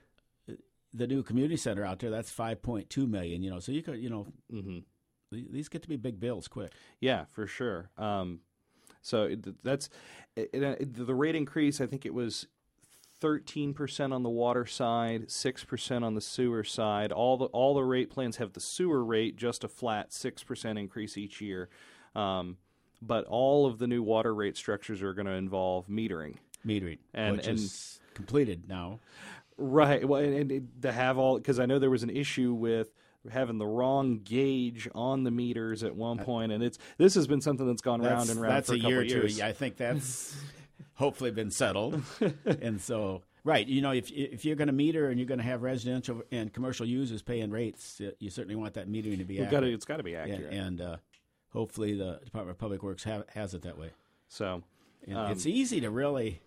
the new community center out there. That's five point two million. You know, so you could, you know, hmm th- these get to be big bills quick. yeah, for sure. Um, so it, that's it, it, the rate increase. I think it was thirteen percent on the water side, six percent on the sewer side. All the all the rate plans have the sewer rate just a flat six percent increase each year, um, but all of the new water rate structures are going to involve metering. Metering, And- which and- is completed now. Right. Well, and, and it- to have all, because I know there was an issue with having the wrong gauge on the meters at one point, and it's this has been something that's gone round That's, and round that's for a, a couple year or of two. years. I think that's hopefully been settled. And so, right, you know, if if you're going to meter and you're going to have residential and commercial users paying rates, uh, you certainly want that metering to be We've accurate. got to, it's got to be and accurate. and uh, hopefully the Department of Public Works have, has it that way. So, And Um, it's easy to really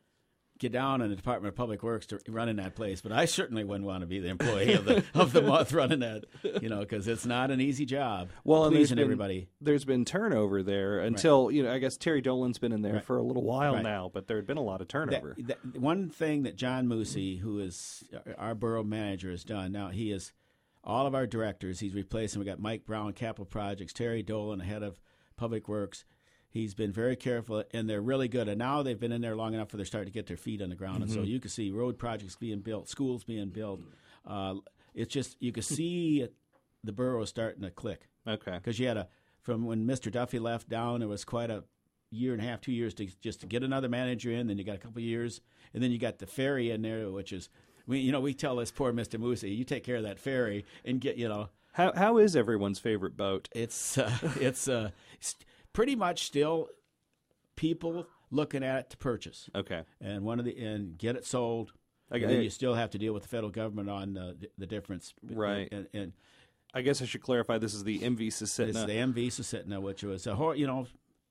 get down in the Department of Public Works to running that place, but I certainly wouldn't want to be the employee of the of the month running that, you know, because it's not an easy job. well, and there's pleasing been, everybody. there's been turnover there until, you know, I guess Terry Dolan's been in there Right. for a little while Right. now, but there had been a lot of That, turnover. that, one thing that John Moosey, who is our borough manager, has done now, he is all of our directors. He's replacing. We got Mike Brown, Capital Projects, Terry Dolan, head of Public Works. He's been very careful, and they're really good. And now they've been in there long enough for they're starting to get their feet on the ground. And so you can see road projects being built, schools being built. Uh, it's just you can see it, the borough starting to click. Okay. Because you had a from when Mister Duffy left down, it was quite a year and a half, two years to just to get another manager in. Then you got a couple of years, and then you got the ferry in there, which is we you know we tell this poor Mister Moosey, you take care of that ferry and get you know How how is everyone's favorite boat? it's uh, it's uh, st- pretty much still people looking at it to purchase, Okay. and one of the and get it sold. I, And then I, you still have to deal with the federal government on uh, the, the difference, Right. And, and I guess I should clarify. This is the M V It's Susitna. the M V Susitna, which was a hor- you know,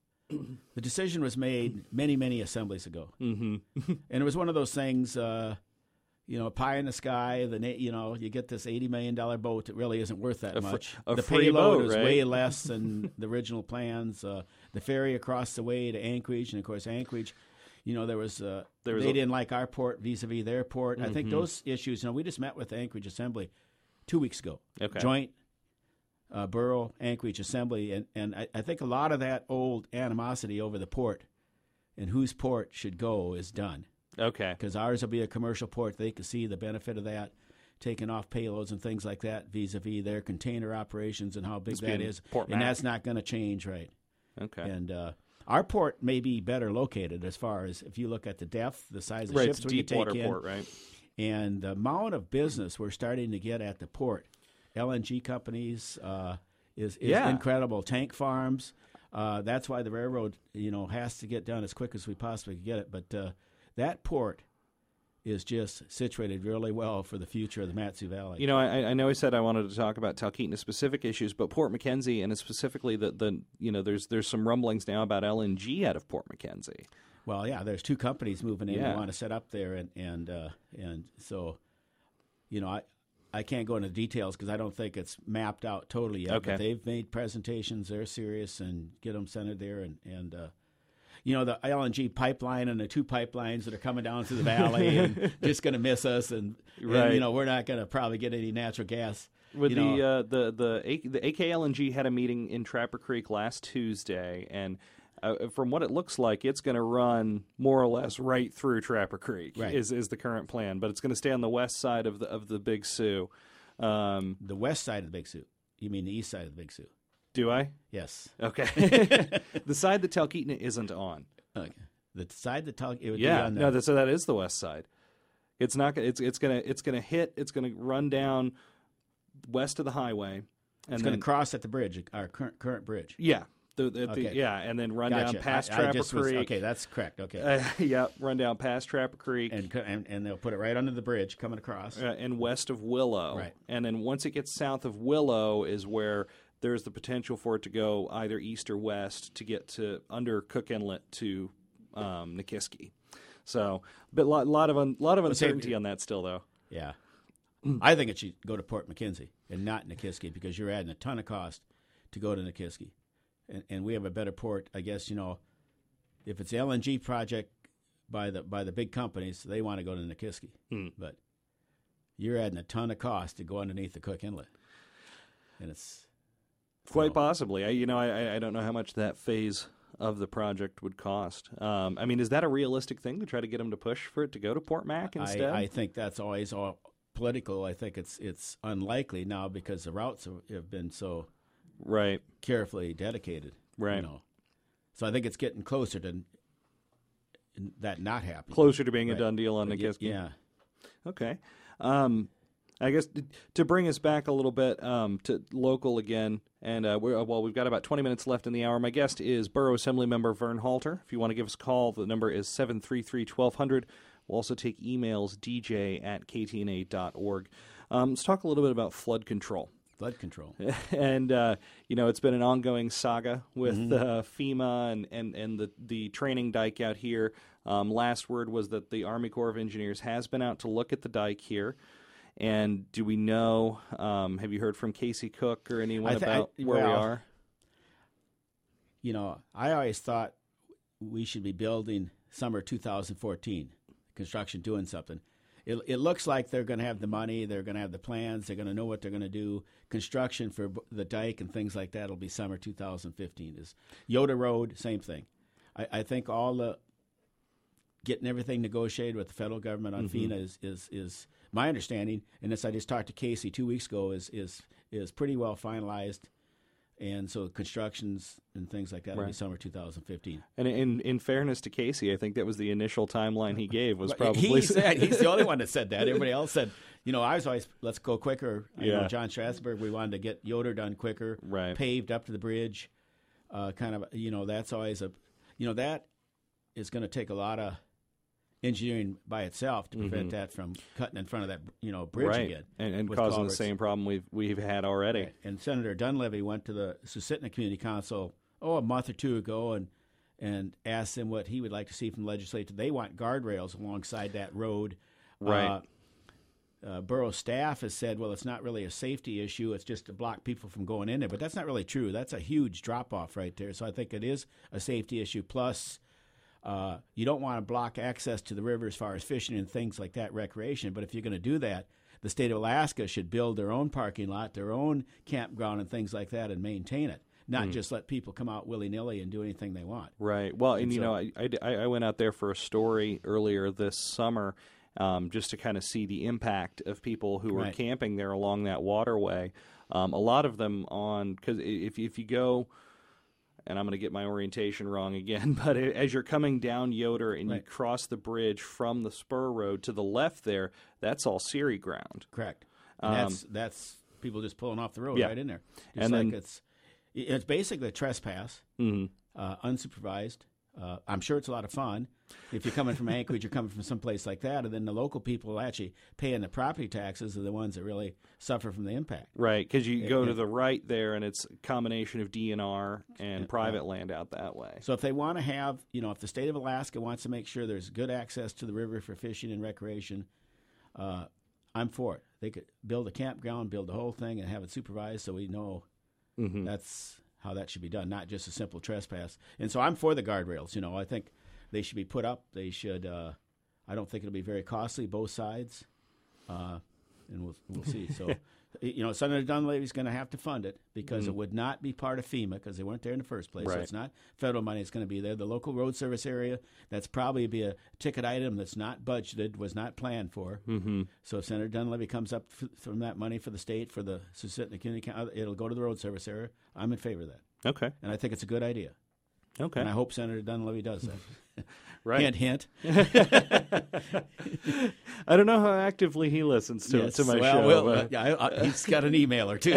the decision was made many many assemblies ago, Mm-hmm. and it was one of those things, uh, you know, pie in the sky. The na- you know, you get this eighty million dollar boat that really isn't worth that A fr- much. a the free payload boat, is right? way less than the original plans. Uh, the ferry across the way to Anchorage, and of course Anchorage. You know, there was, uh, There was they a- didn't like our port vis-a-vis their port. I think Mhm. those issues, you know, we just met with the Anchorage Assembly two weeks ago. Okay. Joint uh, Borough Anchorage Assembly. And, and I, I think a lot of that old animosity over the port and whose port should go is done. Okay. Because ours will be a commercial port. They can see the benefit of that, taking off payloads and things like that vis-a-vis their container operations and how big It's that being is. Port And Mac. that's not going to change, right? Okay. And uh, our port may be better located as far as if you look at the depth, the size of right. ships It's we deep can water take in, port, right? and the amount of business we're starting to get at the port. L N G companies uh, is, is Yeah. incredible. Tank farms. Uh, that's why the railroad, you know, has to get done as quick as we possibly can get it. But uh, that port is just situated really well for the future of the Matsu Valley. You know, I, I know I said I wanted to talk about Talkeetna specific issues, but Port McKenzie, and specifically the, the you know, there's there's some rumblings now about L N G out of Port McKenzie. Well, yeah, there's two companies moving in Yeah. who want to set up there, and and uh, and so, you know, I I can't go into details because I don't think it's mapped out totally yet. Okay. But they've made presentations. They're serious and get them centered there. And, and uh, you know, the L N G pipeline and the two pipelines that are coming down through the valley and just going to miss us. And, right. and, you know, we're not going to probably get any natural gas. With you the, know. uh, the the A- the A K L N G had a meeting in Trapper Creek last Tuesday, and uh, from what it looks like, it's going to run more or less right through Trapper Creek. Right. Is is the current plan, but it's going to stay on the west side of the of the Big Sioux. Um, The west side of the Big Sioux. You mean the east side of the Big Sioux? do I? Yes. Okay. The side that Talkeetna isn't on. Okay. The side that talk it would Yeah. be on the, No. That, so that is the west side. It's not. It's it's gonna it's gonna hit. It's gonna run down west of the highway, and it's then going to cross at the bridge, our current current bridge. yeah. The, the, Okay. the, yeah, and then run Gotcha. down past I, I Trapper just was- Creek. okay, that's correct. Okay. Uh, yeah, run down past Trapper Creek and, co- and and they'll put it right under the bridge coming across. uh, and west of Willow. Right. And then once it gets south of Willow is where there's the potential for it to go either east or west to get to under Cook Inlet to um, Nikiski. So, but a lot, lot of un, lot of uncertainty on that still, though. Yeah. I think it should go to Port McKenzie and not Nikiski because you're adding a ton of cost to go to Nikiski. And, and we have a better port, I guess, you know, if it's the L N G project by the by the big companies, they want to go to Nikiski. Hmm. But you're adding a ton of cost to go underneath the Cook Inlet. And it's Quite so, possibly. I, you know, I, I don't know how much that phase of the project would cost. Um, I mean, is that a realistic thing to try to get them to push for it to go to Port Mac instead? I, I think that's always all political. I think it's it's unlikely now because the routes have, have been so right. carefully dedicated. Right. You know. So I think it's getting closer to that not happening. Closer to being Right. a done deal on But Nikiski. Yeah. Okay. Um, I guess to bring us back a little bit um, to local again, and uh, we're, well, we've got about twenty minutes left in the hour. My guest is Borough Assembly Member Vern Halter. If you want to give us a call, the number is seven three three, one two zero zero. We'll also take emails, d j at k t n a dot org. Um, let's talk a little bit about flood control. Flood control. And, uh, you know, it's been an ongoing saga with Mm-hmm. uh, FEMA and, and, and the, the training dike out here. Um, last word was that the Army Corps of Engineers has been out to look at the dike here. And do we know, um, have you heard from Casey Cook or anyone I th- about I- where we well, are? You know, I always thought we should be building summer two thousand fourteen, construction doing something. It, it looks like they're going to have the money, they're going to have the plans, they're going to know what they're going to do. Construction for b- the dike and things like that will be summer two thousand fifteen. Is Yoda Road, same thing. I, I think all the getting everything negotiated with the federal government on Mm-hmm. FEMA is, is is my understanding, and this I just talked to Casey two weeks ago, is is is pretty well finalized. And so constructions and things like that will be Right. summer two thousand fifteen. And in, in fairness to Casey, I think that was the initial timeline he gave was probably... He said, he's the only one that said that. Everybody else said, you know, I was always, let's go quicker. I Yeah. know John Strasburg, we wanted to get Yoder done quicker, Right. paved up to the bridge. Uh, kind of, you know, that's always a, you know, that is going to take a lot of engineering by itself to prevent that from cutting in front of that, you know, bridge right. again. And, and with causing culverts. the same problem we've we've had already. Right. And Senator Dunleavy went to the Susitna Community Council, oh, a month or two ago, and and asked them what he would like to see from the legislature. They want guardrails alongside that road. Right. Uh, uh, borough staff has said, well, it's not really a safety issue. It's just to block people from going in there. But that's not really true. That's a huge drop-off right there. So I think it is a safety issue. Plus, uh, you don't want to block access to the river as far as fishing and things like that, recreation. But if you're going to do that, the state of Alaska should build their own parking lot, their own campground and things like that and maintain it, not just let people come out willy-nilly and do anything they want. Right. Well, and, And you so- know, I, I, I went out there for a story earlier this summer um, just to kind of see the impact of people who were Right. camping there along that waterway. Um, a lot of them on, because if, if you go, and I'm going to get my orientation wrong again, but as you're coming down Yoder and you Right. cross the bridge from the spur road to the left there, that's all Siri ground. Correct. And that's that's people just pulling off the road yeah. right in there. Just And like then- it's it's basically a trespass, Mm-hmm. uh, unsupervised. Uh, I'm sure it's a lot of fun. If you're coming from Anchorage, you're coming from someplace like that, and then the local people actually paying the property taxes are the ones that really suffer from the impact. Right, because you It- go it- to the right there, and it's a combination of D N R and private land out that way. So if they want to have, you know, if the state of Alaska wants to make sure there's good access to the river for fishing and recreation, uh, I'm for it. They could build a campground, build the whole thing, and have it supervised so we know Mm-hmm. that's how that should be done, not just a simple trespass. And so I'm for the guardrails. You know, I think they should be put up. They should. Uh, I don't think it'll be very costly, both sides, uh, and we'll we'll see. So, you know, Senator Dunleavy's going to have to fund it because mm-hmm. it would not be part of FEMA because they weren't there in the first place. Right. So it's not federal money. It's going to be there. The local road service area, that's probably be a ticket item that's not budgeted, was not planned for. Mm-hmm. So if Senator Dunleavy comes up f- from that money for the state, for the Susitna Community Council, it'll go to the road service area. I'm in favor of that. Okay. And I think it's a good idea. Okay. And I hope Senator Dunleavy does that. Right. Hint, hint. I don't know how actively he listens to yes. to my well, show. Well, but... uh, I, I, he's got an email or two.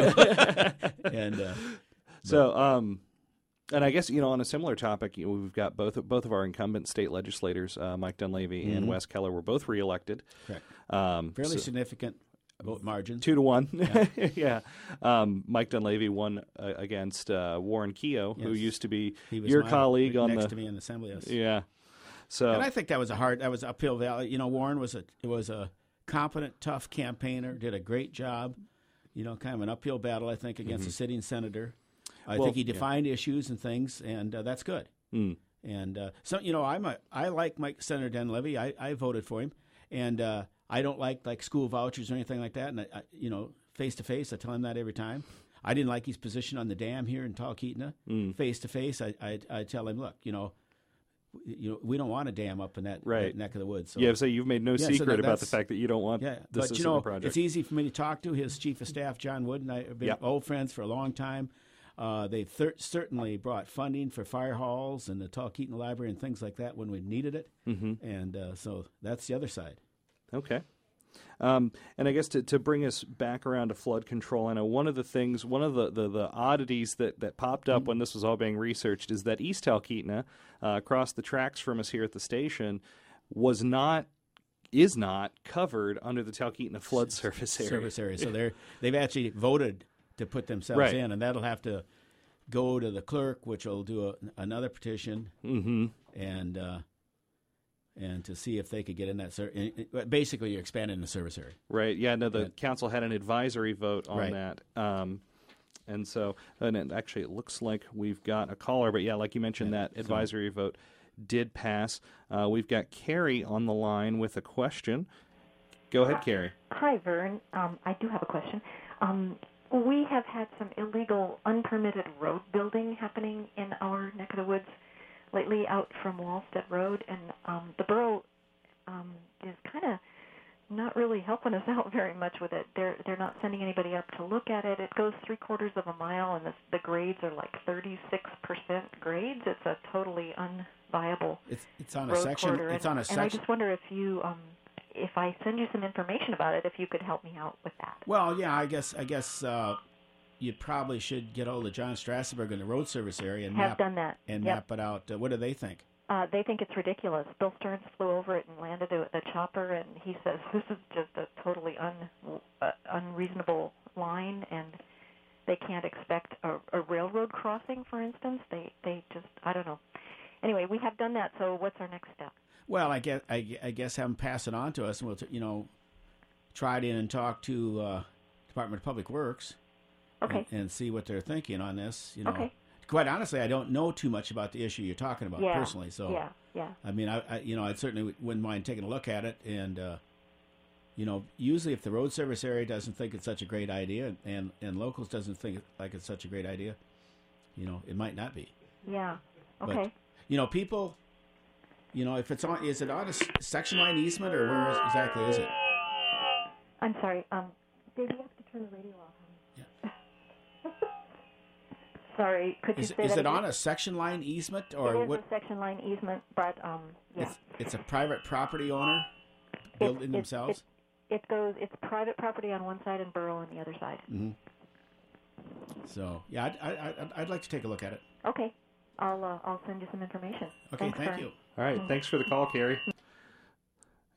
and uh, so, um, and I guess you know, on a similar topic, you know, we've got both both of our incumbent state legislators, uh, Mike Dunleavy mm-hmm. and Wes Keller, were both reelected. Correct. Um, Fairly so, significant vote margins. Two to one. Yeah. yeah. Um, Mike Dunleavy won uh, against uh, Warren Keogh, yes. who used to be he was your my, colleague on next the to me in the assembly. Yes. Yeah. So, and I think that was a hard, that was uphill valley. You know, Warren was a was a competent, tough campaigner, did a great job. You know, kind of an uphill battle, I think, against mm-hmm. a sitting senator. I well, think he defined yeah. issues and things, and uh, that's good. Mm. And uh, so, you know, I'm a I like Mike Senator Dunleavy. I, I voted for him, and uh, I don't like like school vouchers or anything like that. And I, I, you know, face to face, I tell him that every time. I didn't like his position on the dam here in Talkeetna. Mm. Face to face, I, I I tell him, look, you know. You know, we don't want a dam up in that, right. that neck of the woods. So. Yeah, so you've made no yeah, secret so that, about the fact that you don't want yeah, this but you know, project. It's easy for me to talk to. His chief of staff, John Wood, and I have been yep. old friends for a long time. Uh, they thir- certainly brought funding for fire halls and the Talkeetna Library and things like that when we needed it. Mm-hmm. And uh, so that's the other side. Okay. Um, and I guess to, to bring us back around to flood control, I know one of the things, one of the, the, the oddities that, that popped up mm-hmm. when this was all being researched is that East Talkeetna, uh, across the tracks from us here at the station, was not, is not covered under the Talkeetna flood service area. Service area. So they're, they've actually voted to put themselves right. in, and that'll have to go to the clerk, which will do a, another petition. Mm-hmm. And... Uh, and to see if they could get in that ser- basically you're expanding the service area. Right. Yeah, no, the and, council had an advisory vote on right. that. Um, and so, and it, actually it looks like we've got a caller, but yeah, like you mentioned, yeah, that advisory so. vote did pass. Uh, we've got Carrie on the line with a question. Go ahead, Carrie. Hi, Vern. Um, I do have a question. Um, we have had some illegal, unpermitted road building happening in our neck of the woods lately out from Wallstead Road, and um, the borough um, is kind of not really helping us out very much with it. They're they're not sending anybody up to look at it. It goes three quarters of a mile, and the, the grades are like thirty-six percent grades. It's a totally unviable it's, it's on road a section. corridor. It's and, on a and section. I just wonder if you, um, if I send you some information about it, if you could help me out with that. Well, yeah, I guess I guess. Uh, You probably should get hold of John Strassenberg in the road service area and have map, done that and yep. map it out. Uh, what do they think? Uh, they think it's ridiculous. Bill Stearns flew over it and landed it with a chopper, and he says this is just a totally un, uh, unreasonable line, and they can't expect a, a railroad crossing, for instance. They they just, I don't know. Anyway, we have done that, so what's our next step? Well, I guess, I, I guess have them pass it on to us, and we'll, t- you know, try it in and talk to uh, Department of Public Works. Okay. And, and see what they're thinking on this. You know, okay. Quite honestly, I don't know too much about the issue you're talking about yeah. personally. So, yeah, yeah. I mean, I, I, you know, I certainly wouldn't mind taking a look at it. And, uh, you know, usually if the road service area doesn't think it's such a great idea, and and locals doesn't think like it's such a great idea, you know, it might not be. Yeah. Okay. But, you know, people, you know, if it's on, is it on a section line easement, or where is, exactly is it? I'm sorry. Um, Dave, you have to turn the radio off. Sorry, could you is, say is that it again? on a section line easement, or it is what? a section line easement, but um, yeah, it's, it's a private property owner building it's, themselves. It, it goes. It's private property on one side and borough on the other side. Mm-hmm. So yeah, I'd, I, I'd, I'd like to take a look at it. Okay, I'll uh, I'll send you some information. Okay, Thanks, thank Vern. you. All right, thanks for the call, Carrie.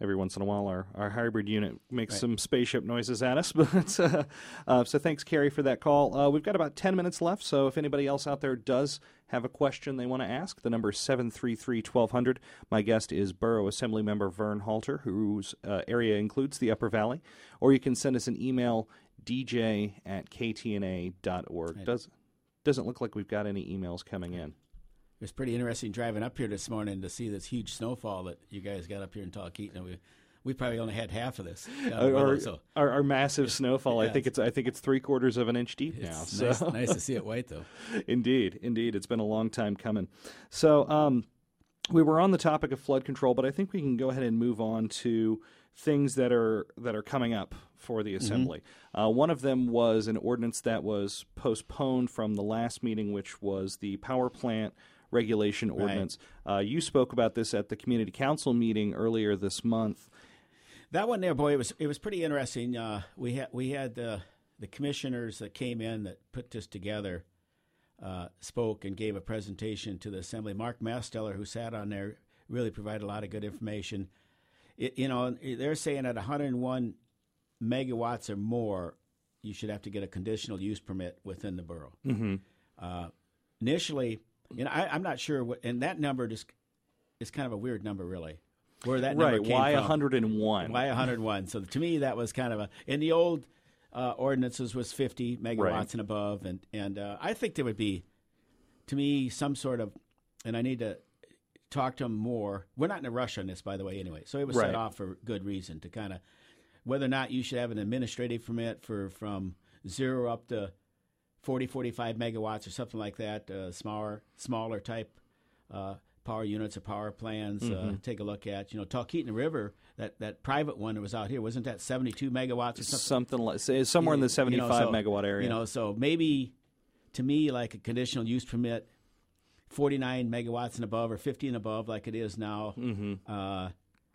every once in a while our, our hybrid unit makes Right. some spaceship noises at us. But uh, uh, so thanks, Carrie, for that call. Uh, we've got about ten minutes left, so if anybody else out there does have a question they want to ask, the number is seven three three, one two zero zero. My guest is Borough Assembly Member Vern Halter, whose uh, area includes the Upper Valley. Or you can send us an email, d j at k t n a dot org. Right. Does, doesn't look like we've got any emails coming in. It was pretty interesting driving up here this morning to see this huge snowfall that you guys got up here in Talkeetna. We we probably only had half of this. down Our, below, our, so our, our massive snowfall. yeah, I think it's I think it's three quarters of an inch deep now. it's So nice, nice to see it white, though. indeed, indeed, it's been a long time coming. So um, we were on the topic of flood control, but I think we can go ahead and move on to things that are that are coming up for the assembly. Mm-hmm. Uh, one of them was an ordinance that was postponed from the last meeting, which was the power plant regulation ordinance. Right. Uh, you spoke about this at the community council meeting earlier this month. That one there, boy, it was it was pretty interesting. Uh, we had we had the the commissioners that came in that put this together, uh, spoke and gave a presentation to the assembly. Mark Masteller, who sat on there, really provided a lot of good information. It, you know, they're saying at one hundred one megawatts or more, you should have to get a conditional use permit within the borough. Mm-hmm. Uh, initially, you know, I, I'm not sure what, and that number just is kind of a weird number, really. Where that number right? came Why from. one hundred one? Why one hundred one? So to me, that was kind of a. In the old uh, ordinances was fifty megawatts right. and above, and and uh, I think there would be, to me, some sort of, and I need to talk to them more. We're not in a rush on this, by the way, anyway. So it was right. set off for good reason to kind of whether or not you should have an administrative permit for from zero up to forty, forty-five megawatts or something like that, uh, smaller smaller type uh, power units or power plants. Mm-hmm. Uh, take a look at, you know, Talkeetna River, that, that private one that was out here, wasn't that seventy-two megawatts or something? Something like say, somewhere in the seventy-five you know, so, megawatt area. You know, so maybe to me, like a conditional use permit, forty-nine megawatts and above or fifty and above, like it is now. Mm-hmm. Uh,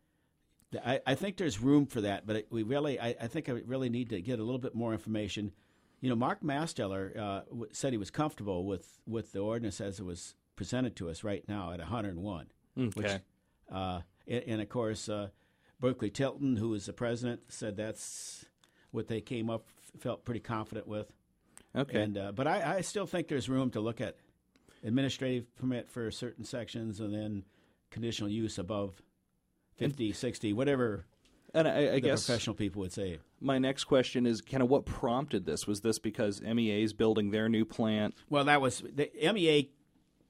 I, I think there's room for that, but it, we really, I, I think I really need to get a little bit more information. You know, Mark Masteller uh, w- said he was comfortable with, with the ordinance as it was presented to us right now at one hundred one. Okay. Which, uh, and, and of course, uh, Berkeley Tilton, who is the president, said that's what they came up, felt pretty confident with. Okay. And uh, but I, I still think there's room to look at administrative permit for certain sections and then conditional use above fifty, sixty, whatever and I, I the guess professional people would say. My next question is kind of what prompted this? Was this because M E A is building their new plant? Well, that was the M E A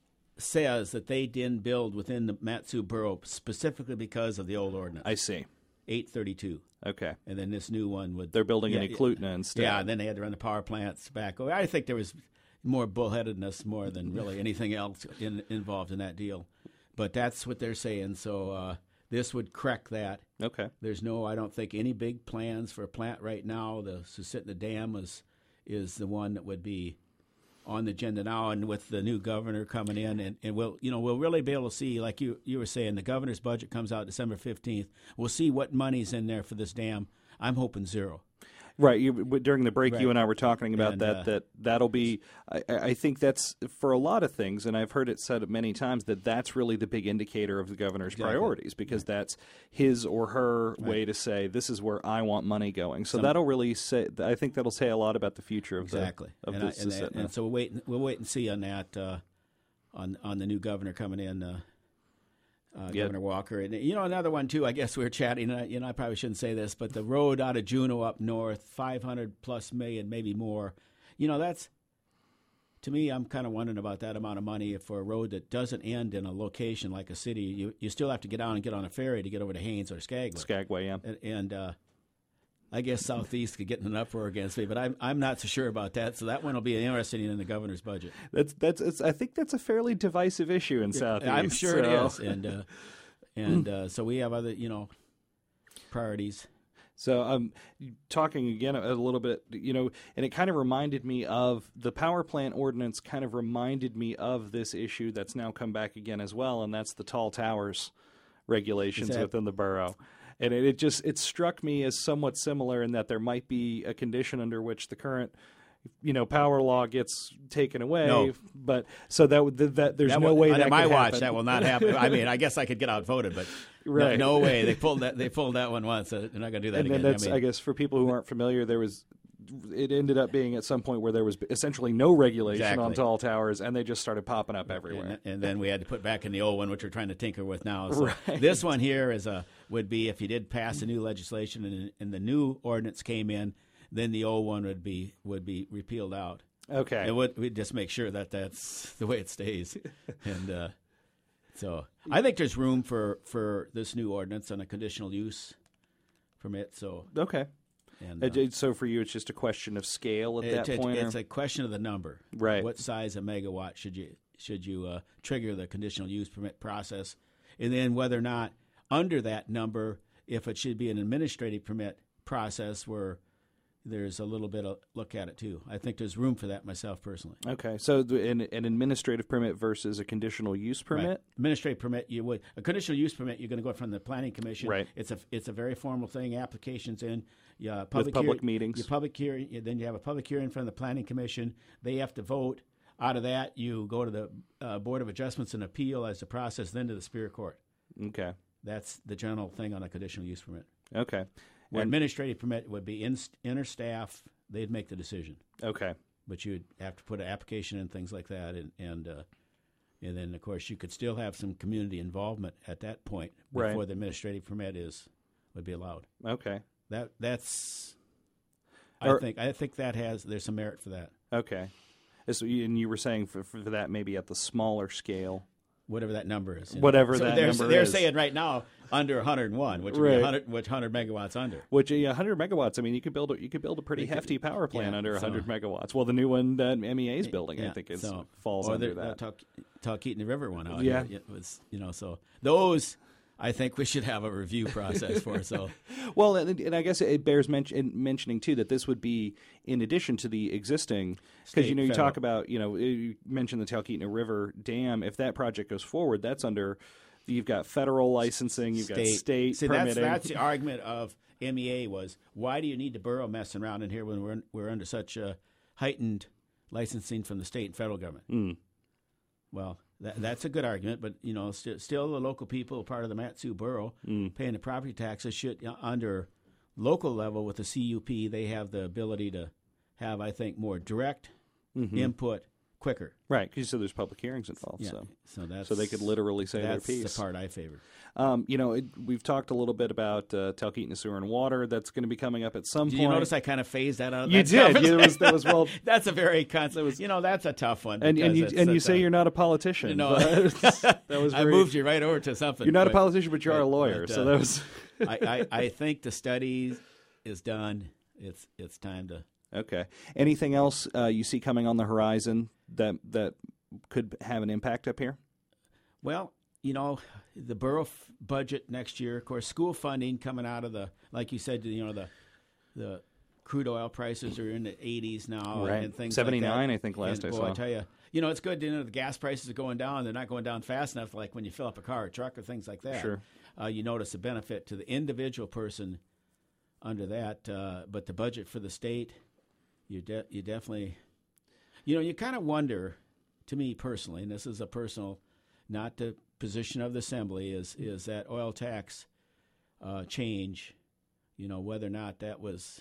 says that they didn't build within the Matsu Borough specifically because of the old ordinance. I see. eight thirty-two. Okay. And then this new one would They're building yeah, in Eklutna instead. Yeah, and then they had to run the power plants back. I think there was more bullheadedness more than really anything else in, involved in that deal. But that's what they're saying. So uh, this would correct that. Okay. There's no, I don't think, any big plans for a plant right now. The Susitna Dam is, is the one that would be on the agenda now, and with the new governor coming in, and, and we'll, you know, we'll really be able to see, like you, you were saying, the governor's budget comes out December fifteenth. We'll see what money's in there for this dam. I'm hoping zero. Right. You, during the break, Right. you and I were talking about And, that. uh, that that'll be. I, I think that's for a lot of things, and I've heard it said many times that that's really the big indicator of the governor's Exactly. priorities, because that's his or her right. way to say this is where I want money going. So Some, that'll really say. I think that'll say a lot about the future of exactly. the of and, the I, and, that, and so we'll wait. We'll wait and see on that. Uh, on on the new governor coming in. Uh, Uh, yep. Governor Walker. And, you know, another one, too, I guess we were chatting, uh, you know, I probably shouldn't say this, but the road out of Juneau up north, five hundred plus million, maybe more. You know, that's, to me, I'm kind of wondering about that amount of money for a road that doesn't end in a location like a city. You you still have to get down and get on a ferry to get over to Haines or Skagway. Skagway, yeah. And, and uh, I guess Southeast could get in an uproar against me, but I'm I'm not so sure about that. So that one will be interesting in the governor's budget. That's that's. It's, I think that's a fairly divisive issue in Southeast. I'm sure so. it is, and uh, and uh, so we have other, you know, priorities. So I'm um, talking again a little bit, you know, and it kind of reminded me of the power plant ordinance. Kind of reminded me of this issue that's now come back again as well, and that's the tall towers regulations that, within the borough. And it, it just it struck me as somewhat similar in that there might be a condition under which the current you know, power law gets taken away. No. But so that that, that there's that no will, way on that my could watch happen. that will not happen. I mean, I guess I could get outvoted, but Right. no, no way. They pulled that. They pulled that one once. So they're not going to do that And then again. that's, I I, mean, guess, for people who aren't familiar, there was, it ended up being at some point where there was essentially no regulation Exactly. on tall towers, and they just started popping up everywhere. And, and then we had to put back in the old one, which we're trying to tinker with now. So Right. this one here is a would be if you did pass a new legislation and, and the new ordinance came in, then the old one would be would be repealed out. Okay. And would we'd just make sure that that's the way it stays. and uh, so I think there's room for, for this new ordinance on a conditional use permit. So Okay. and Uh, uh, so for you, it's just a question of scale at it- that it- point? it's or- a question of the number. Right. What size of megawatt should you should you uh, trigger the conditional use permit process, and then whether or not under that number, if it should be an administrative permit process where there's a little bit of look at it too. I think there's room for that myself personally. Okay. So the- an, an administrative permit versus a conditional use permit? Right. Administrative permit, you would a conditional use permit. You're going to go from the planning commission. Right. It's a it's a very formal thing. Applications in, yeah, public public hearing- meetings. Your public hearing. Then you have a public hearing from the planning commission. They have to vote. Out of that, you go to the uh, Board of Adjustments and Appeal as the process, then to the Superior Court. Okay. That's the general thing on a conditional use permit. Okay. Where And- administrative permit would be in, inner staff. They'd make the decision, Okay. but you'd have to put an application and things like that, and and uh, and then of course you could still have some community involvement at that point before Right. the administrative permit is would be allowed. Okay. That that's Or- I think I think that has there's some merit for that. Okay. So you- and you were saying for, for that maybe at the smaller scale. Whatever that number is. Whatever so that they're, number they're is. saying right now under one hundred one, which would Right. be one hundred, which one hundred megawatts under. Which yeah, one hundred megawatts. I mean, you could build a, you could build a pretty You could- hefty power plant yeah, under so- one hundred megawatts. Well, the new one that M E A is building, I Yeah, think, is so- falls or under the, that. The Tal- Talkeetna River one out Yeah. here. It was, you know, so those I think we should have a review process for. So Well, and, and I guess it bears men- mentioning too that this would be in addition to the existing, because you State, know you federal. talk about you know you mentioned the Talkeetna River Dam. If that project goes forward, that's under you've got federal licensing, you've got state See, that's, permitting. that's the argument of M E A was why do you need the borough messing around in here when we're we're under such a heightened licensing from the state and federal government? Mm. Well, that, that's a good argument, but you know, st- still the local people, part of the Mat-Su borough, Mm. paying the property taxes should uh, under local level with the C U P, they have the ability to have, I think, more direct Mhm. input quicker. Right, because so there's public hearings involved. Yeah, So. so that's So they could literally say their that's piece. the part I favor. Um, you know, it, we've talked a little bit about uh, Talkeetna Sewer and Water. That's going to be coming up at some Did point. you notice I kind of phased that out? You That did. stuff? You- it was- that was well- That's a very concept. You know, that's a tough one. and and because you it's and you such say a- you're not a politician. No, but that was I very, moved you right over to something. You're not a but- politician, but you are a but- lawyer. but, so uh, that was I, I, I think the study is done. It's it's time to. okay. Anything else uh, you see coming on the horizon that that could have an impact up here? Well, you know, the borough f- budget next year, of course, school funding coming out of the, like you said, you know, the the crude oil prices are in the eighties now, Right. and things seventy-nine, like that. I think last and, I boy, saw. I tell you, you know, it's good. You know, the gas prices are going down. They're not going down fast enough, like when you fill up a car or truck or things like that. Sure. Uh, you notice the benefit to the individual person under that, uh, but the budget for the state, you de- you definitely, you know, you kind of wonder. To me personally, and this is a personal, not the position of the assembly, is is that oil tax uh, change, you know, whether or not that was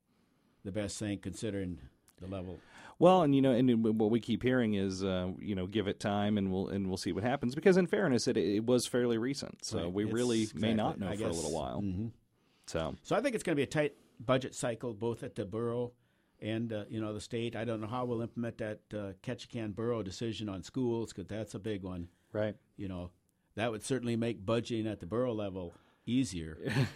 the best thing considering the level. Well, and you know, and what we keep hearing is, uh, you know, give it time, and we'll and we'll see what happens. Because in fairness, it it was fairly recent, so Right. we It's really may exactly- not know I for a guess- little while. Mhm. So So I think it's going to be a tight budget cycle, both at the borough and uh, you know the state. I don't know how we'll implement that uh, Ketchikan borough decision on schools, because that's a big one. right. You know, that would certainly make budgeting at the borough level easier.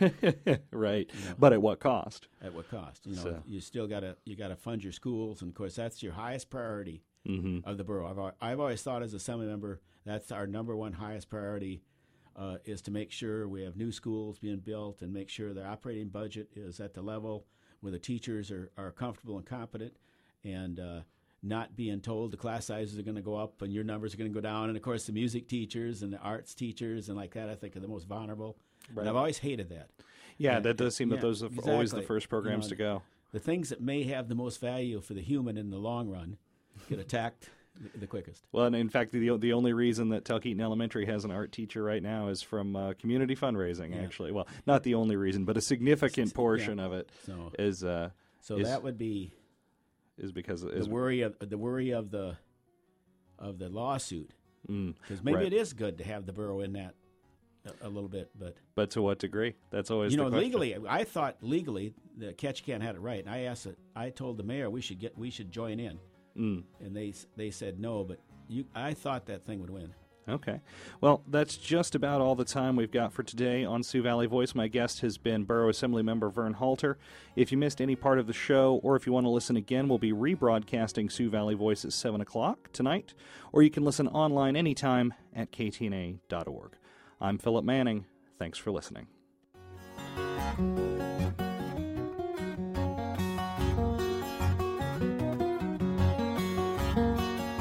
right. Yeah. But at what cost? At what cost? You know, So- you still got to you got to fund your schools, and of course that's your highest priority Mm-hmm. of the borough. I've al- I've always thought as a assembly member that's our number one highest priority uh, is to make sure we have new schools being built and make sure the operating budget is at the level where the teachers are, are comfortable and competent, and uh, not being told the class sizes are going to go up and your numbers are going to go down. And of course the music teachers and the arts teachers and like that I think are the most vulnerable. Right. And I've always hated that. Yeah, Yeah, that does seem that yeah, those are always the exactly. first programs You know, to go. the things that may have the most value for the human in the long run get attacked the, the quickest. Well, and in fact, the the only reason that Talkeetna Elementary has an art teacher right now is from uh, community fundraising. Yeah. Actually, well, not the only reason, but a significant portion yeah. of it so, is. Uh, so is, that would be is because the is, worry of the worry of the of the lawsuit. Because mm, maybe right. it is good to have the borough in that a, a little bit, but but to what degree? That's always you the know question. legally. I thought legally the Ketchikan had it right, and I asked it. I told the mayor we should get we should join in, mm. and they they said no. But you, I thought that thing would win. Okay. Well, that's just about all the time we've got for today on Sioux Valley Voice. My guest has been Borough Assembly Member Vern Halter. If you missed any part of the show, or if you want to listen again, we'll be rebroadcasting Sioux Valley Voice at seven o'clock tonight, or you can listen online anytime at k t n a dot org. I'm Philip Manning. Thanks for listening.